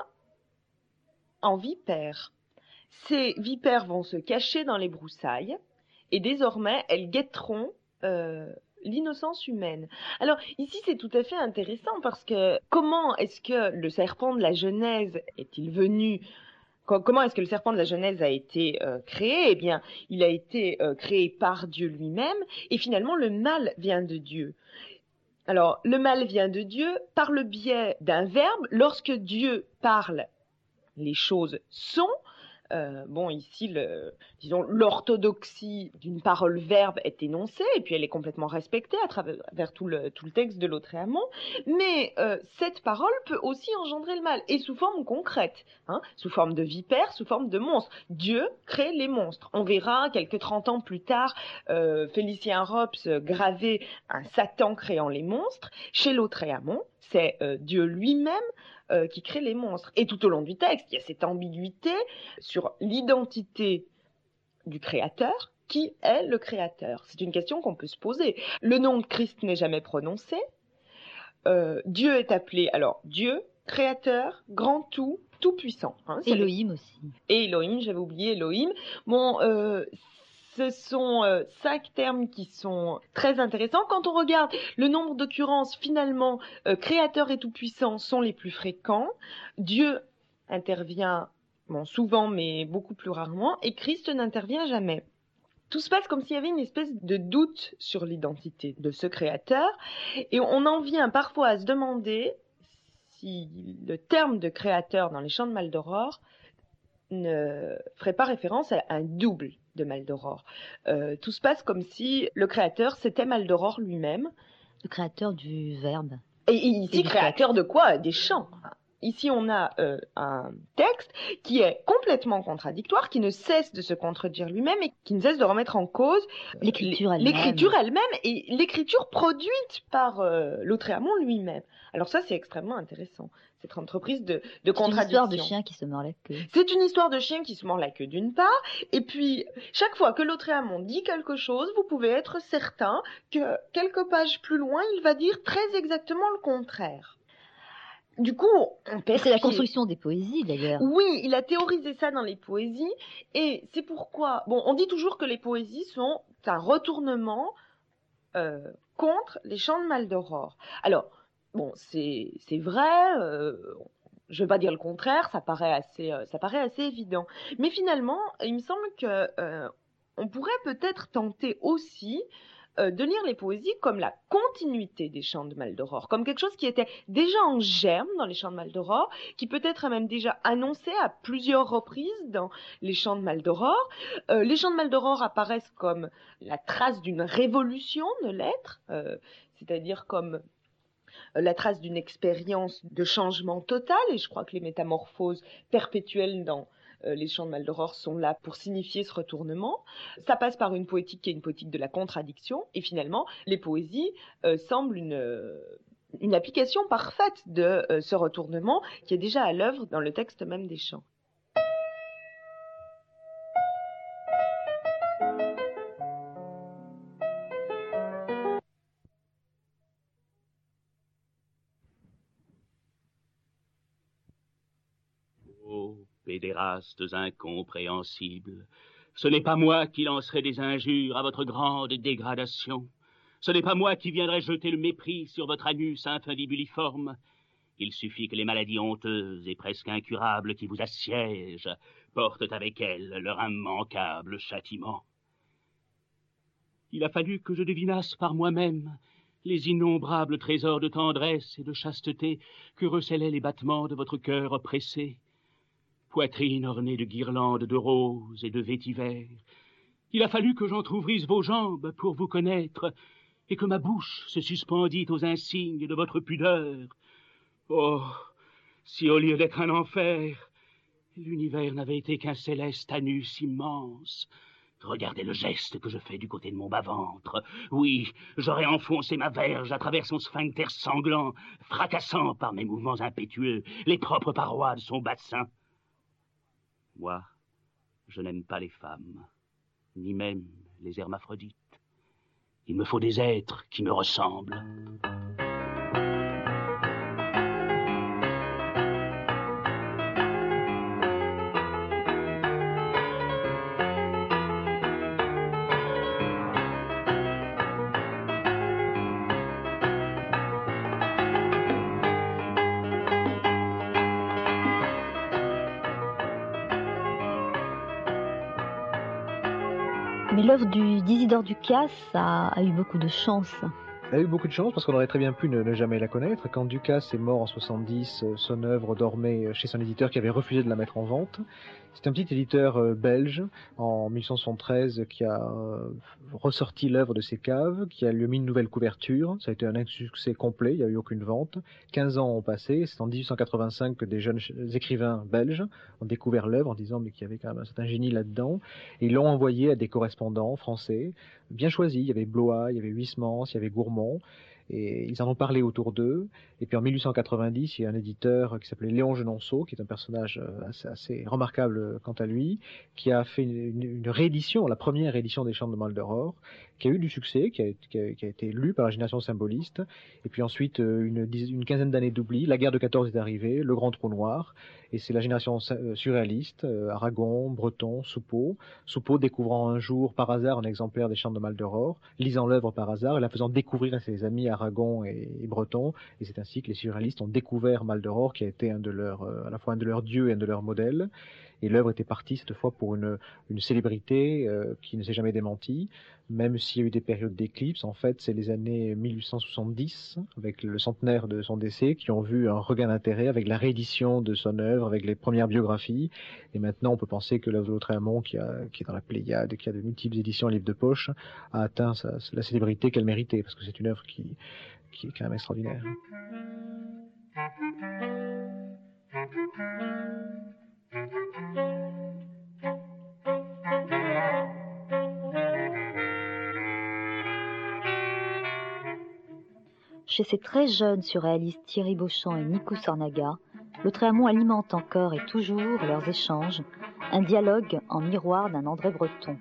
en vipères. Ces vipères vont se cacher dans les broussailles, et désormais, elles guetteront euh, l'innocence humaine. Alors ici, c'est tout à fait intéressant, parce que comment est-ce que le serpent de la Genèse est-il venu? Comment est-ce que le serpent de la Genèse a été euh, créé? Eh bien, il a été euh, créé par Dieu lui-même, et finalement, le mal vient de Dieu. Alors, le mal vient de Dieu par le biais d'un verbe. Lorsque Dieu parle, les choses sont. Euh, bon, ici, le, disons, l'orthodoxie d'une parole verbe est énoncée, et puis elle est complètement respectée à travers tout le, tout le texte de Lautréamont, mais euh, cette parole peut aussi engendrer le mal, et sous forme concrète, hein, sous forme de vipère, sous forme de monstre. Dieu crée les monstres. On verra, quelques trente ans plus tard, euh, Félicien Rops graver un Satan créant les monstres. Chez Lautréamont, c'est euh, Dieu lui-même Euh, qui crée les monstres. Et tout au long du texte, il y a cette ambiguïté sur l'identité du créateur. Qui est le créateur? C'est une question qu'on peut se poser. Le nom de Christ n'est jamais prononcé. Euh, Dieu est appelé, alors, Dieu, créateur, grand tout, tout puissant. Hein, Elohim le... aussi. Et Elohim, j'avais oublié Elohim. Bon, euh, ce sont euh, cinq termes qui sont très intéressants. Quand on regarde le nombre d'occurrences, finalement, euh, créateur et tout-puissant sont les plus fréquents. Dieu intervient bon, souvent, mais beaucoup plus rarement. Et Christ n'intervient jamais. Tout se passe comme s'il y avait une espèce de doute sur l'identité de ce créateur. Et on en vient parfois à se demander si le terme de créateur dans les chants de Maldoror ne ferait pas référence à un double de Maldoror. Euh, tout se passe comme si le créateur, c'était Maldoror lui-même. Le créateur du verbe. Et, et ici, Et du créateur texte. de quoi? Des chants. Ici, on a euh, un texte qui est complètement contradictoire, qui ne cesse de se contredire lui-même et qui ne cesse de remettre en cause euh, L'écriture elle-même. l'écriture elle-même et l'écriture produite par euh, Lautréamont lui-même. Alors ça, c'est extrêmement intéressant, cette entreprise de, de C'est une contradiction. histoire de chien qui se mord la queue. C'est une histoire de chien qui se mord la queue d'une part, et puis chaque fois que Lautréamont dit quelque chose, vous pouvez être certain que quelques pages plus loin, il va dire très exactement le contraire. Du coup, on perd C'est la pied. construction des poésies d'ailleurs. Oui, il a théorisé ça dans les poésies, et c'est pourquoi... Bon, on dit toujours que les poésies sont un retournement euh, contre les chants de Maldoror. Alors, bon, c'est c'est vrai, euh, je ne vais pas dire le contraire, ça paraît assez, euh, ça paraît assez évident. Mais finalement, il me semble que euh, on pourrait peut-être tenter aussi euh, de lire les poésies comme la continuité des chants de Maldoror, comme quelque chose qui était déjà en germe dans les chants de Maldoror, qui peut-être a même déjà annoncé à plusieurs reprises dans les chants de Maldoror. Euh, les chants de Maldoror apparaissent comme la trace d'une révolution de l'être, euh, c'est-à-dire comme la trace d'une expérience de changement total, et je crois que les métamorphoses perpétuelles dans euh, les chants de Maldoror sont là pour signifier ce retournement. Ça passe par une poétique qui est une poétique de la contradiction, et finalement, les poésies euh, semblent une, euh, une application parfaite de euh, ce retournement qui est déjà à l'œuvre dans le texte même des chants. Pédérastes incompréhensibles, ce n'est pas moi qui lancerai des injures à votre grande dégradation. Ce n'est pas moi qui viendrai jeter le mépris sur votre anus infundibuliforme. Il suffit que les maladies honteuses et presque incurables qui vous assiègent portent avec elles leur immanquable châtiment. Il a fallu que je devinasse par moi-même les innombrables trésors de tendresse et de chasteté que recélaient les battements de votre cœur oppressé. Poitrine ornée de guirlandes de roses et de vétivers. Il a fallu que j'entr'ouvrisse vos jambes pour vous connaître, et que ma bouche se suspendît aux insignes de votre pudeur. Oh, si au lieu d'être un enfer, l'univers n'avait été qu'un céleste anus immense. Regardez le geste que je fais du côté de mon bas-ventre. Oui, j'aurais enfoncé ma verge à travers son sphincter sanglant, fracassant par mes mouvements impétueux les propres parois de son bassin. Moi, je n'aime pas les femmes, ni même les hermaphrodites. Il me faut des êtres qui me ressemblent. Mais l'œuvre du- d'Isidore Ducasse a, a eu beaucoup de chance. Elle a eu beaucoup de chance parce qu'on aurait très bien pu ne, ne jamais la connaître. Quand Ducasse est mort en soixante-dix, euh, son œuvre dormait chez son éditeur qui avait refusé de la mettre en vente. C'est un petit éditeur euh, belge en mille huit cent soixante-treize qui a euh, ressorti l'œuvre de ses caves, qui a lui mis une nouvelle couverture. Ça a été un insuccès complet, il n'y a eu aucune vente. quinze ans ont passé, c'est en dix-huit cent quatre-vingt-cinq que des jeunes ch- écrivains belges ont découvert l'œuvre en disant mais qu'il y avait quand même un certain génie là-dedans. Et ils l'ont envoyé à des correspondants français, bien choisis. Il y avait Blois, il y avait Huysmans, il y avait Gourmand. Et ils en ont parlé autour d'eux. Et puis en mille huit cent quatre-vingt-dix, il y a un éditeur qui s'appelait Léon Genonceau, qui est un personnage euh, assez, assez remarquable euh, quant à lui, qui a fait une, une, une réédition, la première réédition des Chants de Maldoror, qui a eu du succès, qui a, qui a, qui a été lu par la génération symboliste. Et puis ensuite, euh, une, dizaine- une quinzaine d'années d'oubli, la guerre de quatorze est arrivée, le grand trou noir, et c'est la génération euh, surréaliste, euh, Aragon, Breton, Soupeau. Soupeau découvrant un jour par hasard un exemplaire des Chants de Maldoror, lisant l'œuvre par hasard et la faisant découvrir à ses amis Aragon et, et Breton, et c'est ainsi que les surréalistes ont découvert Maldoror, qui a été un de leurs, euh, à la fois un de leurs dieux et un de leurs modèles. Et l'œuvre était partie cette fois pour une, une célébrité euh, qui ne s'est jamais démentie, même s'il y a eu des périodes d'éclipse. En fait, c'est les années mille huit cent soixante-dix, avec le centenaire de son décès, qui ont vu un regain d'intérêt avec la réédition de son œuvre, avec les premières biographies. Et maintenant, on peut penser que l'œuvre de Lautréamont, qui, a, qui est dans la Pléiade, qui a de multiples éditions en livre de poche, a atteint sa, la célébrité qu'elle méritait, parce que c'est une œuvre qui, qui est quand même extraordinaire. Chez ces très jeunes surréalistes Thierry Beauchamp et Nico Sornaga, Lautréamont alimente encore et toujours leurs échanges, un dialogue en miroir d'un André Breton.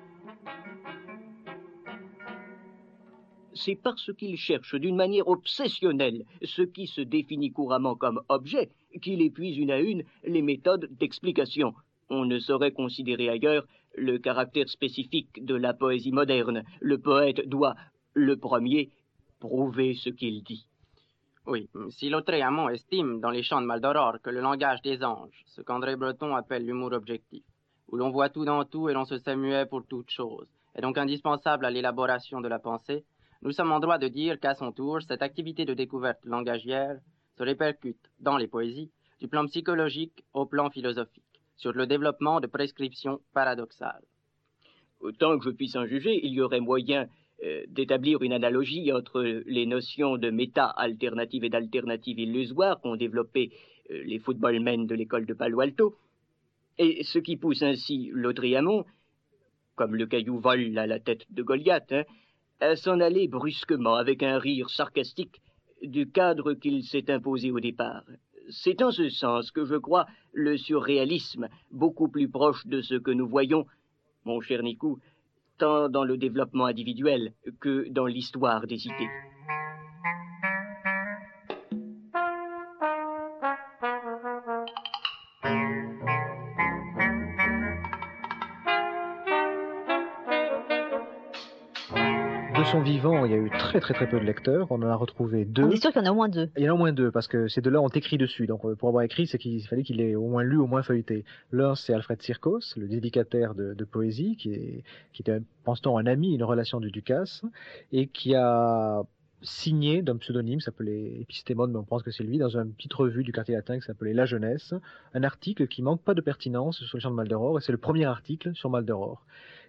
C'est parce qu'il cherche d'une manière obsessionnelle ce qui se définit couramment comme objet qu'il épuise une à une les méthodes d'explication. On ne saurait considérer ailleurs le caractère spécifique de la poésie moderne. Le poète doit, le premier, prouver ce qu'il dit. Oui, si Lautréamont estime dans les Chants de Maldoror que le langage des anges, ce qu'André Breton appelle l'humour objectif, où l'on voit tout dans tout et l'on se sait muet pour toute chose, est donc indispensable à l'élaboration de la pensée, nous sommes en droit de dire qu'à son tour, cette activité de découverte langagière se répercute dans les poésies du plan psychologique au plan philosophique, sur le développement de prescriptions paradoxales. Autant que je puisse en juger, il y aurait moyen euh, d'établir une analogie entre les notions de méta-alternative et d'alternative illusoire qu'ont développé euh, les footballmen de l'école de Palo Alto, et ce qui pousse ainsi Lautréamont, comme le caillou vole à la tête de Goliath, hein, à s'en aller brusquement avec un rire sarcastique du cadre qu'il s'est imposé au départ. C'est en ce sens que je crois le surréalisme beaucoup plus proche de ce que nous voyons, mon cher Nicou, tant dans le développement individuel que dans l'histoire des idées. De son vivant, il y a eu très très très peu de lecteurs. On en a retrouvé deux. On est sûr qu'il y en a au moins deux. Il y en a au moins deux, parce que ces deux-là ont écrit dessus. Donc pour avoir écrit, c'est qu'il fallait qu'il ait au moins lu, au moins feuilleté. L'un, c'est Alfred Circos, le dédicataire de, de poésie, qui, est, qui était, pense-t-on, un ami, une relation de Ducasse, et qui a signé d'un pseudonyme qui s'appelait Épistémon, mais on pense que c'est lui, dans une petite revue du quartier latin qui s'appelait La Jeunesse, un article qui manque pas de pertinence sur le chant de Maldoror, et c'est le premier article sur Maldoror.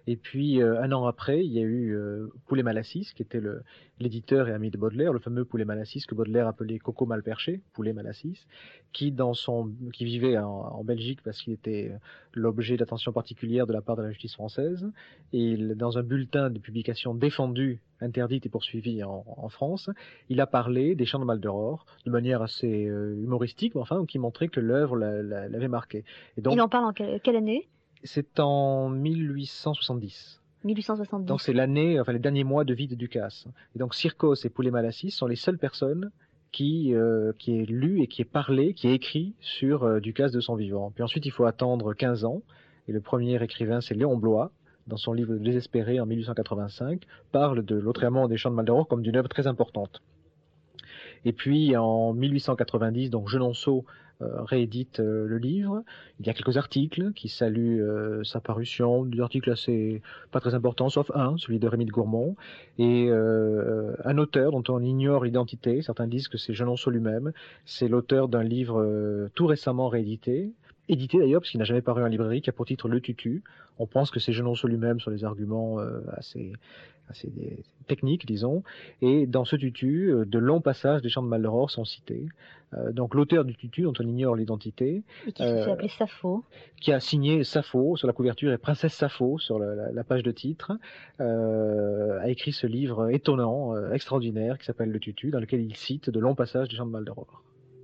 Et puis, euh, un an après, il y a eu euh, Poulet-Malassis, qui était le, l'éditeur et ami de Baudelaire, le fameux Poulet-Malassis que Baudelaire appelait Coco Malperché, Poulet-Malassis, qui, dans son, qui vivait en, en Belgique parce qu'il était l'objet d'attention particulière de la part de la justice française. Et il, dans un bulletin de publication défendu, interdite et poursuivie en, en France, il a parlé des Chants de Maldoror de manière assez euh, humoristique, mais enfin, qui montrait que l'œuvre la, la, l'avait marqué. Et donc, il en parle en quelle, quelle année? C'est en mille huit cent soixante-dix. mille huit cent soixante-dix. Donc c'est l'année, enfin les derniers mois de vie de Ducasse. Et donc Circos et Poulet-Malassis sont les seules personnes qui, euh, qui aient lu et qui aient parlé, qui aient écrit sur euh, Ducasse de son vivant. Puis ensuite il faut attendre quinze ans. Et le premier écrivain, c'est Léon Bloy, dans son livre Désespéré en mille huit cent quatre-vingt-cinq, parle de Lautréamont des Chants de Maldoror comme d'une œuvre très importante. Et puis en mille huit cent quatre-vingt-dix, donc Genonceau euh, réédite euh, le livre. Il y a quelques articles qui saluent euh, sa parution, des articles assez pas très importants, sauf un, celui de Rémy de Gourmont, et euh, un auteur dont on ignore l'identité. Certains disent que c'est Genonceau lui-même. C'est l'auteur d'un livre euh, tout récemment réédité, édité d'ailleurs parce qu'il n'a jamais paru en librairie, qui a pour titre Le Tutu. On pense que c'est Genonceau lui-même sur des arguments euh, assez assez techniques, disons, et dans ce tutu, de longs passages des Chants de Maldoror sont cités. Euh, donc l'auteur du tutu, dont on ignore l'identité, et qui euh, se fait appeler Sappho, qui a signé Sappho sur la couverture et Princesse Sappho sur la, la, la page de titre, euh, a écrit ce livre étonnant, euh, extraordinaire, qui s'appelle Le Tutu, dans lequel il cite de longs passages des Chants de Maldoror.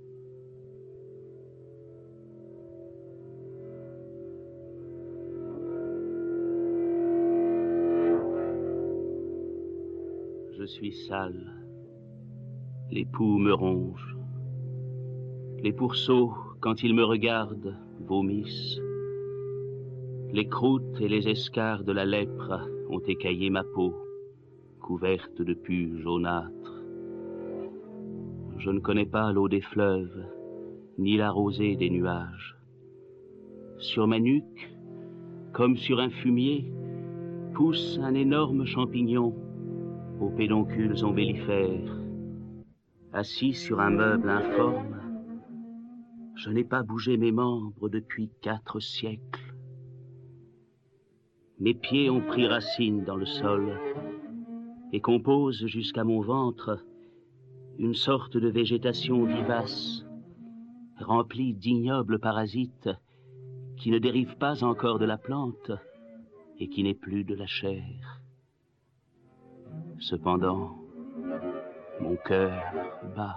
Je suis sale, les poux me rongent, les pourceaux, quand ils me regardent, vomissent, les croûtes et les escarres de la lèpre ont écaillé ma peau, couverte de pus jaunâtres. Je ne connais pas l'eau des fleuves, ni la rosée des nuages. Sur ma nuque, comme sur un fumier, pousse un énorme champignon, aux pédoncules ombellifères. Assis sur un meuble informe, je n'ai pas bougé mes membres depuis quatre siècles. Mes pieds ont pris racine dans le sol et composent jusqu'à mon ventre une sorte de végétation vivace, remplie d'ignobles parasites qui ne dérivent pas encore de la plante et qui n'est plus de la chair. Cependant, mon cœur bat.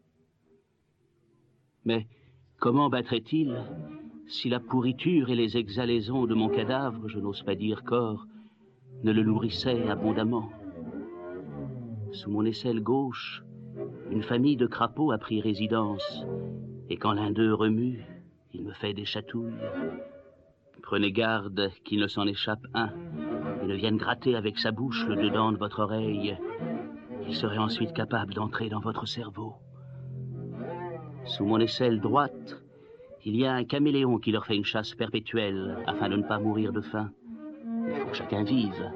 Mais comment battrait-il si la pourriture et les exhalaisons de mon cadavre, je n'ose pas dire corps, ne le nourrissaient abondamment? Sous mon aisselle gauche, une famille de crapauds a pris résidence, et quand l'un d'eux remue, il me fait des chatouilles. Prenez garde qu'il ne s'en échappe un, et ne vienne gratter avec sa bouche le dedans de votre oreille. Il serait ensuite capable d'entrer dans votre cerveau. Sous mon aisselle droite, il y a un caméléon qui leur fait une chasse perpétuelle afin de ne pas mourir de faim. Il faut que chacun vive.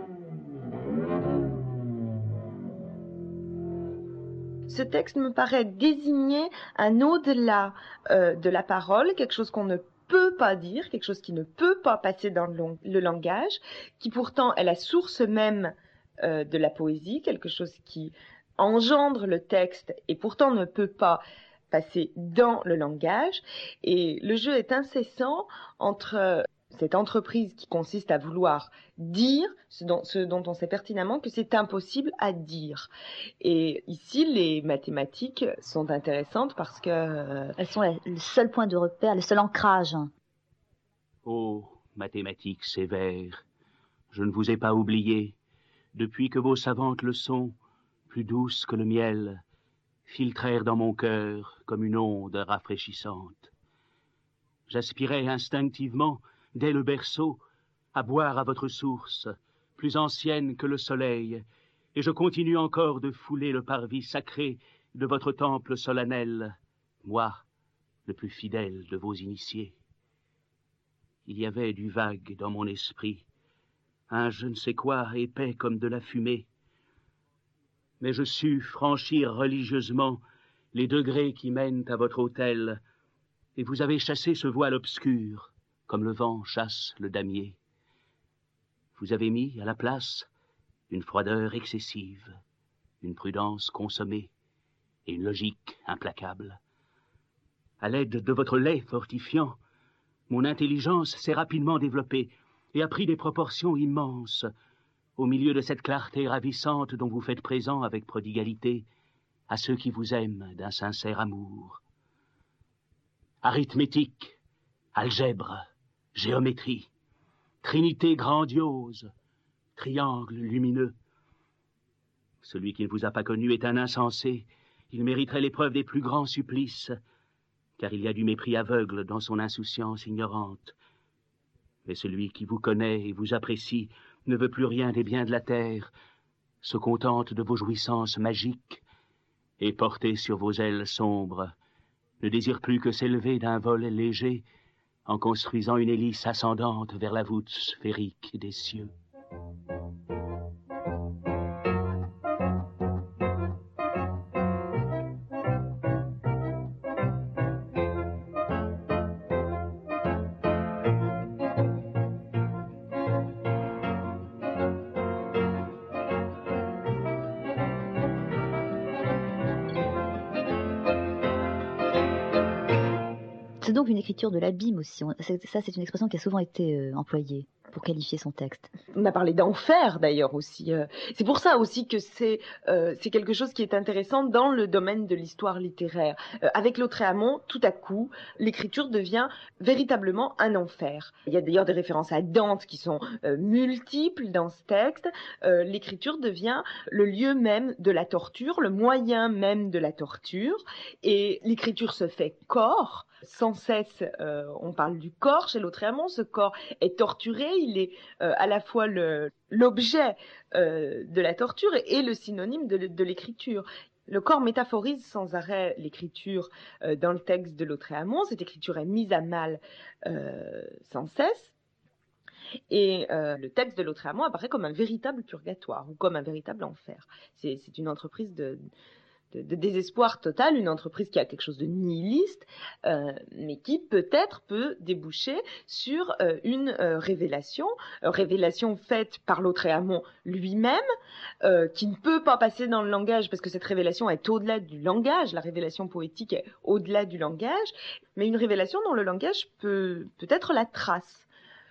Ce texte me paraît désigner un au-delà euh, de la parole, quelque chose qu'on ne peut pas dire, quelque chose qui ne peut pas passer dans le, le langage, qui pourtant est la source même euh, de la poésie, quelque chose qui engendre le texte et pourtant ne peut pas passer dans le langage. Et le jeu est incessant entre cette entreprise qui consiste à vouloir dire ce dont, ce dont on sait pertinemment que c'est impossible à dire. Et ici, les mathématiques sont intéressantes parce que... Euh, elles sont le seul point de repère, le seul ancrage. Oh, mathématiques sévères, je ne vous ai pas oublié, depuis que vos savantes leçons, plus douces que le miel, filtrèrent dans mon cœur comme une onde rafraîchissante. J'aspirais instinctivement, dès le berceau, à boire à votre source, plus ancienne que le soleil, et je continue encore de fouler le parvis sacré de votre temple solennel, moi, le plus fidèle de vos initiés. Il y avait du vague dans mon esprit, un je ne sais quoi épais comme de la fumée, mais je sus franchir religieusement les degrés qui mènent à votre autel, et vous avez chassé ce voile obscur, comme le vent chasse le damier. vous avez mis à la place une froideur excessive, une prudence consommée et une logique implacable. À l'aide de votre lait fortifiant, mon intelligence s'est rapidement développée et a pris des proportions immenses au milieu de cette clarté ravissante dont vous faites présent avec prodigalité à ceux qui vous aiment d'un sincère amour. Arithmétique, algèbre, géométrie, trinité grandiose, triangle lumineux. Celui qui ne vous a pas connu est un insensé. Il mériterait l'épreuve des plus grands supplices, car il y a du mépris aveugle dans son insouciance ignorante. Mais celui qui vous connaît et vous apprécie ne veut plus rien des biens de la terre, se contente de vos jouissances magiques, et porté sur vos ailes sombres, ne désire plus que s'élever d'un vol léger en construisant une hélice ascendante vers la voûte sphérique des cieux. C'est donc une écriture de l'abîme aussi. On- c'est- Ça, c'est une expression qui a souvent été euh, employée pour qualifier son texte. On a parlé d'enfer d'ailleurs aussi. euh. C'est pour ça aussi que c'est euh, c'est quelque chose qui est intéressant dans le domaine de l'histoire littéraire. Euh, avec Lautréamont, tout à coup, l'écriture devient véritablement un enfer. Il y a d'ailleurs des références à Dante qui sont euh, multiples dans ce texte. Euh, l'écriture devient le lieu même de la torture, le moyen même de la torture. Et l'écriture se fait corps. Sans cesse, euh, on parle du corps chez Lautréamont. Ce corps est torturé, il est euh, à la fois le- l'objet euh, de la torture et le synonyme de, l- de l'écriture. Le corps métaphorise sans arrêt l'écriture euh, dans le texte de Lautréamont. Cette écriture est mise à mal euh, sans cesse. Et euh, le texte de Lautréamont apparaît comme un véritable purgatoire ou comme un véritable enfer. C'est c'est une entreprise de, de, de désespoir total, une entreprise qui a quelque chose de nihiliste, euh, mais qui peut-être peut déboucher sur euh, une euh, révélation, euh, révélation faite par Lautréamont lui-même, euh, qui ne peut pas passer dans le langage parce que cette révélation est au-delà du langage, la révélation poétique est au-delà du langage, mais une révélation dont le langage peut peut-être la trace.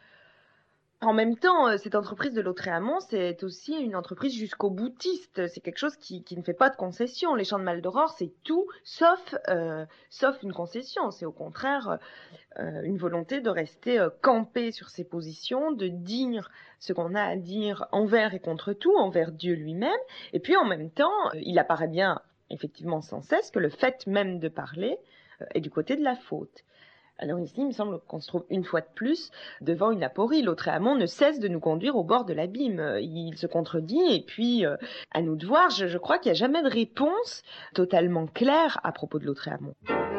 En même temps, euh, cette entreprise de Lautréamont, c'est aussi une entreprise jusqu'au boutiste. C'est quelque chose qui, qui ne fait pas de concession. Les Chants de Maldoror, c'est tout sauf, euh, sauf une concession. C'est au contraire euh, une volonté de rester euh, campé sur ses positions, de dire ce qu'on a à dire envers et contre tout, envers Dieu lui-même. Et puis en même temps, euh, il apparaît bien, effectivement sans cesse, que le fait même de parler euh, est du côté de la faute. Alors ici, il me semble qu'on se trouve une fois de plus devant une aporie. Lautréamont ne cesse de nous conduire au bord de l'abîme. Il se contredit et puis, euh, à nous de voir, je, je crois qu'il n'y a jamais de réponse totalement claire à propos de Lautréamont.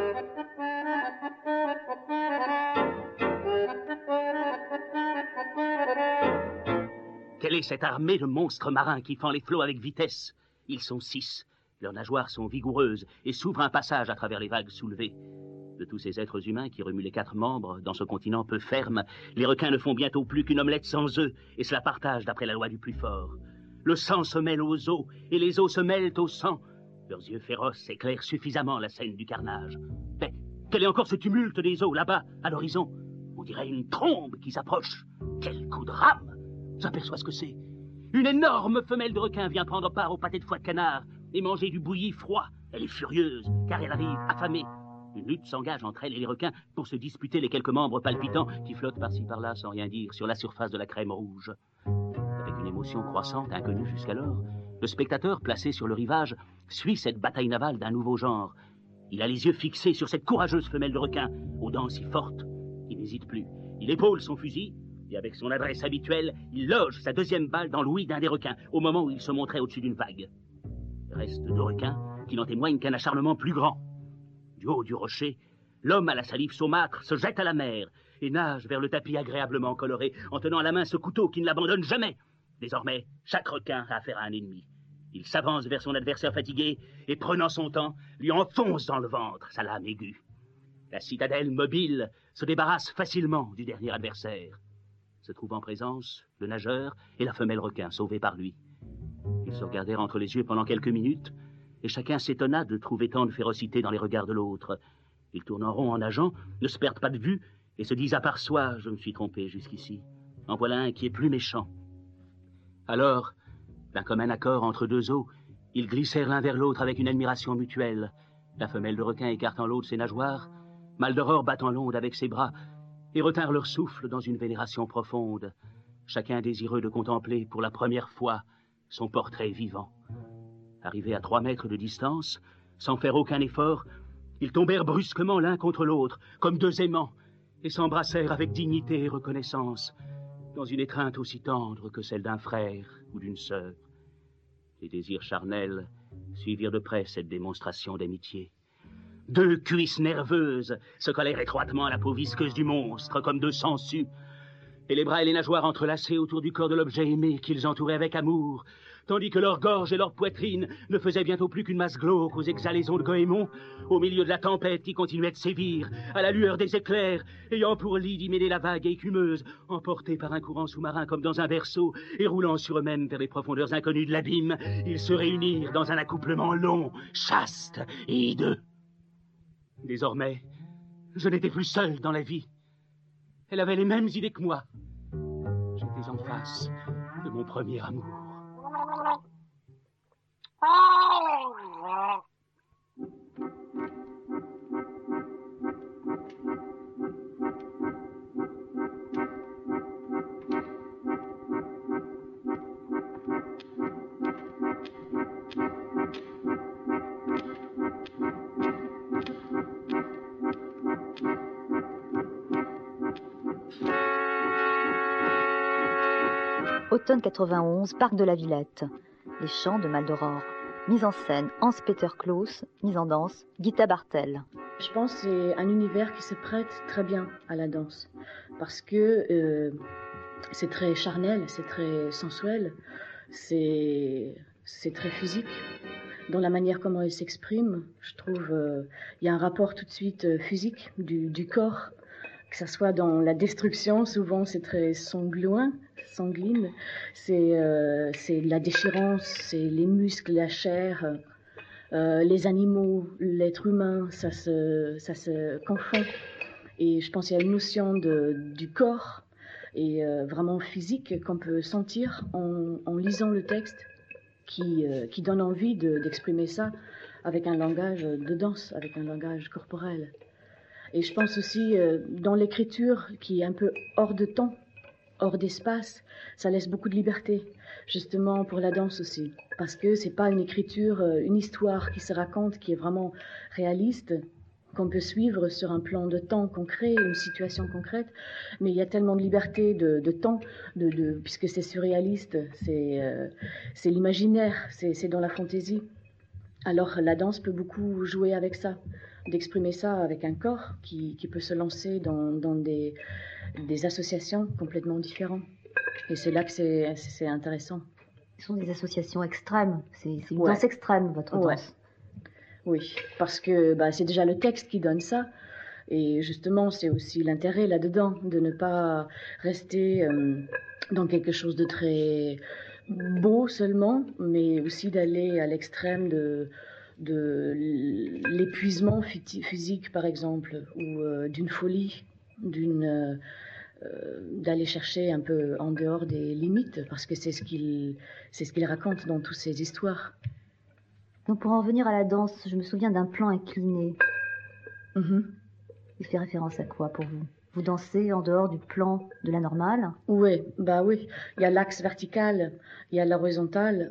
Quelle est cette armée de monstres marins qui fend les flots avec vitesse? Ils sont six. Leurs nageoires sont vigoureuses et s'ouvrent un passage à travers les vagues soulevées. De tous ces êtres humains qui remuent les quatre membres dans ce continent peu ferme, les requins ne font bientôt plus qu'une omelette sans œufs et se la partagent d'après la loi du plus fort. Le sang se mêle aux os et les os se mêlent au sang. Leurs yeux féroces éclairent suffisamment la scène du carnage. Mais quel est encore ce tumulte des eaux là-bas, à l'horizon? On dirait une trombe qui s'approche. Quel coup de rame! J'aperçois ce que c'est. Une énorme femelle de requin vient prendre part au pâté de foie de canard et manger du bouilli froid. Elle est furieuse, car elle arrive affamée. Une lutte s'engage entre elle et les requins pour se disputer les quelques membres palpitants qui flottent par-ci par-là sans rien dire sur la surface de la crème rouge. Avec une émotion croissante, inconnue jusqu'alors, le spectateur, placé sur le rivage, suit cette bataille navale d'un nouveau genre. Il a les yeux fixés sur cette courageuse femelle de requin, aux dents si fortes. Il n'hésite plus. Il épaule son fusil, et avec son adresse habituelle, il loge sa deuxième balle dans l'ouïe d'un des requins, au moment où il se montrait au-dessus d'une vague. Reste deux requins qui n'en témoignent qu'un acharnement plus grand. Du haut du rocher, l'homme à la salive saumâtre se jette à la mer et nage vers le tapis agréablement coloré en tenant à la main ce couteau qui ne l'abandonne jamais. Désormais, chaque requin a affaire à un ennemi. Il s'avance vers son adversaire fatigué et, prenant son temps, lui enfonce dans le ventre sa lame aiguë. La citadelle mobile se débarrasse facilement du dernier adversaire. Se trouve en présence, le nageur et la femelle requin, sauvée par lui. Ils se regardèrent entre les yeux pendant quelques minutes, et chacun s'étonna de trouver tant de férocité dans les regards de l'autre. Ils tournent en rond en nageant, ne se perdent pas de vue, et se disent à part soi, je me suis trompé jusqu'ici. En voilà un qui est plus méchant. Alors, d'un commun accord entre deux eaux, ils glissèrent l'un vers l'autre avec une admiration mutuelle. La femelle de requin écartant l'autre ses nageoires, Maldoror battant l'onde avec ses bras, et retinrent leur souffle dans une vénération profonde, chacun désireux de contempler pour la première fois son portrait vivant. Arrivés à trois mètres de distance, sans faire aucun effort, ils tombèrent brusquement l'un contre l'autre, comme deux aimants, et s'embrassèrent avec dignité et reconnaissance, dans une étreinte aussi tendre que celle d'un frère ou d'une sœur. Les désirs charnels suivirent de près cette démonstration d'amitié. Deux cuisses nerveuses se collèrent étroitement à la peau visqueuse du monstre, comme deux sangsues, et les bras et les nageoires entrelacés autour du corps de l'objet aimé qu'ils entouraient avec amour, tandis que leur gorge et leur poitrine ne faisaient bientôt plus qu'une masse glauque aux exhalaisons de Goémon, au milieu de la tempête qui continuait de sévir, à la lueur des éclairs, ayant pour lit d'y mêler la vague écumeuse, emportés par un courant sous-marin comme dans un berceau, et roulant sur eux-mêmes vers les profondeurs inconnues de l'abîme, ils se réunirent dans un accouplement long, chaste et hideux. Désormais, je n'étais plus seul dans la vie. Elle avait les mêmes idées que moi. J'étais en face de mon premier amour. Automne quatre-vingt-onze, Parc de la Villette. Les chants de Maldoror. Mise en scène, Hans-Peter Klaus. Mise en danse, Guita Bartel. Je pense que c'est un univers qui se prête très bien à la danse. Parce que euh, c'est très charnel, c'est très sensuel, c'est, c'est très physique. Dans la manière comment il s'exprime, je trouve qu'il euh, y a un rapport tout de suite euh, physique du, du corps. Que ce soit dans la destruction, souvent c'est très sangloin, sanguine, c'est euh, c'est la déchirance, c'est les muscles, la chair, euh, les animaux, l'être humain, ça se, ça se confond. Et je pense qu'il y a une notion de, du corps et euh, vraiment physique qu'on peut sentir en, en lisant le texte qui, euh, qui donne envie de, d'exprimer ça avec un langage de danse, avec un langage corporel. Et je pense aussi euh, dans l'écriture qui est un peu hors de temps, hors d'espace, ça laisse beaucoup de liberté, justement pour la danse aussi. Parce que c'est pas une écriture, euh, une histoire qui se raconte, qui est vraiment réaliste, qu'on peut suivre sur un plan de temps concret, une situation concrète, mais il y a tellement de liberté de, de temps, de, de, puisque c'est surréaliste, c'est, euh, c'est l'imaginaire, c'est, c'est dans la fantaisie. Alors la danse peut beaucoup jouer avec ça, d'exprimer ça avec un corps qui, qui peut se lancer dans, dans des, des associations complètement différentes. Et c'est là que c'est, c'est intéressant. Ce sont des associations extrêmes, c'est, c'est une Ouais. danse extrême, votre Ouais. danse. Oui, parce que bah, c'est déjà le texte qui donne ça. Et justement, c'est aussi l'intérêt là-dedans, de ne pas rester euh, dans quelque chose de très beau seulement, mais aussi d'aller à l'extrême de, de l'épuisement physique, par exemple, ou euh, d'une folie, d'une, euh, euh, d'aller chercher un peu en dehors des limites, parce que c'est ce qu'il, c'est ce qu'il raconte dans toutes ces histoires. Donc pour en revenir à la danse, je me souviens d'un plan incliné. Mm-hmm. Il fait référence à quoi pour vous? Vous dansez en dehors du plan de la normale? Oui, bah oui. Il y a l'axe vertical, il y a l'horizontal,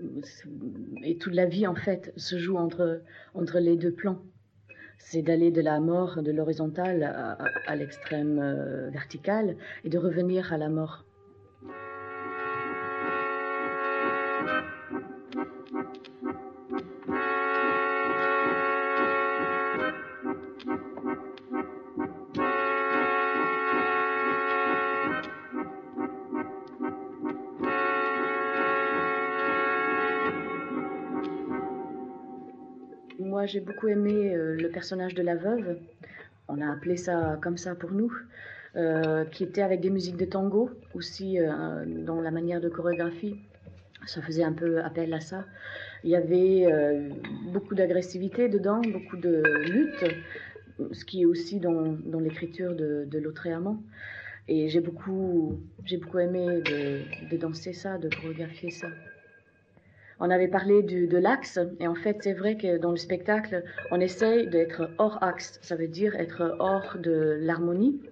et toute la vie en fait se joue entre, entre les deux plans. C'est d'aller de la mort, de l'horizontal à, à, à l'extrême euh, vertical, et de revenir à la mort. Moi, j'ai beaucoup aimé euh, le personnage de la veuve. On a appelé ça comme ça pour nous. euh, qui était avec des musiques de tango, aussi euh, dans la manière de chorégraphie. Ça faisait un peu appel à ça. Il y avait euh, beaucoup d'agressivité dedans, beaucoup de lutte, ce qui est aussi dans, dans l'écriture de, de Lautréamont. Et j'ai beaucoup, j'ai beaucoup aimé de, de danser ça, de chorégraphier ça. On avait parlé du, de l'axe, et en fait, c'est vrai que dans le spectacle, on essaye d'être hors axe. Ça veut dire être hors de l'harmonie,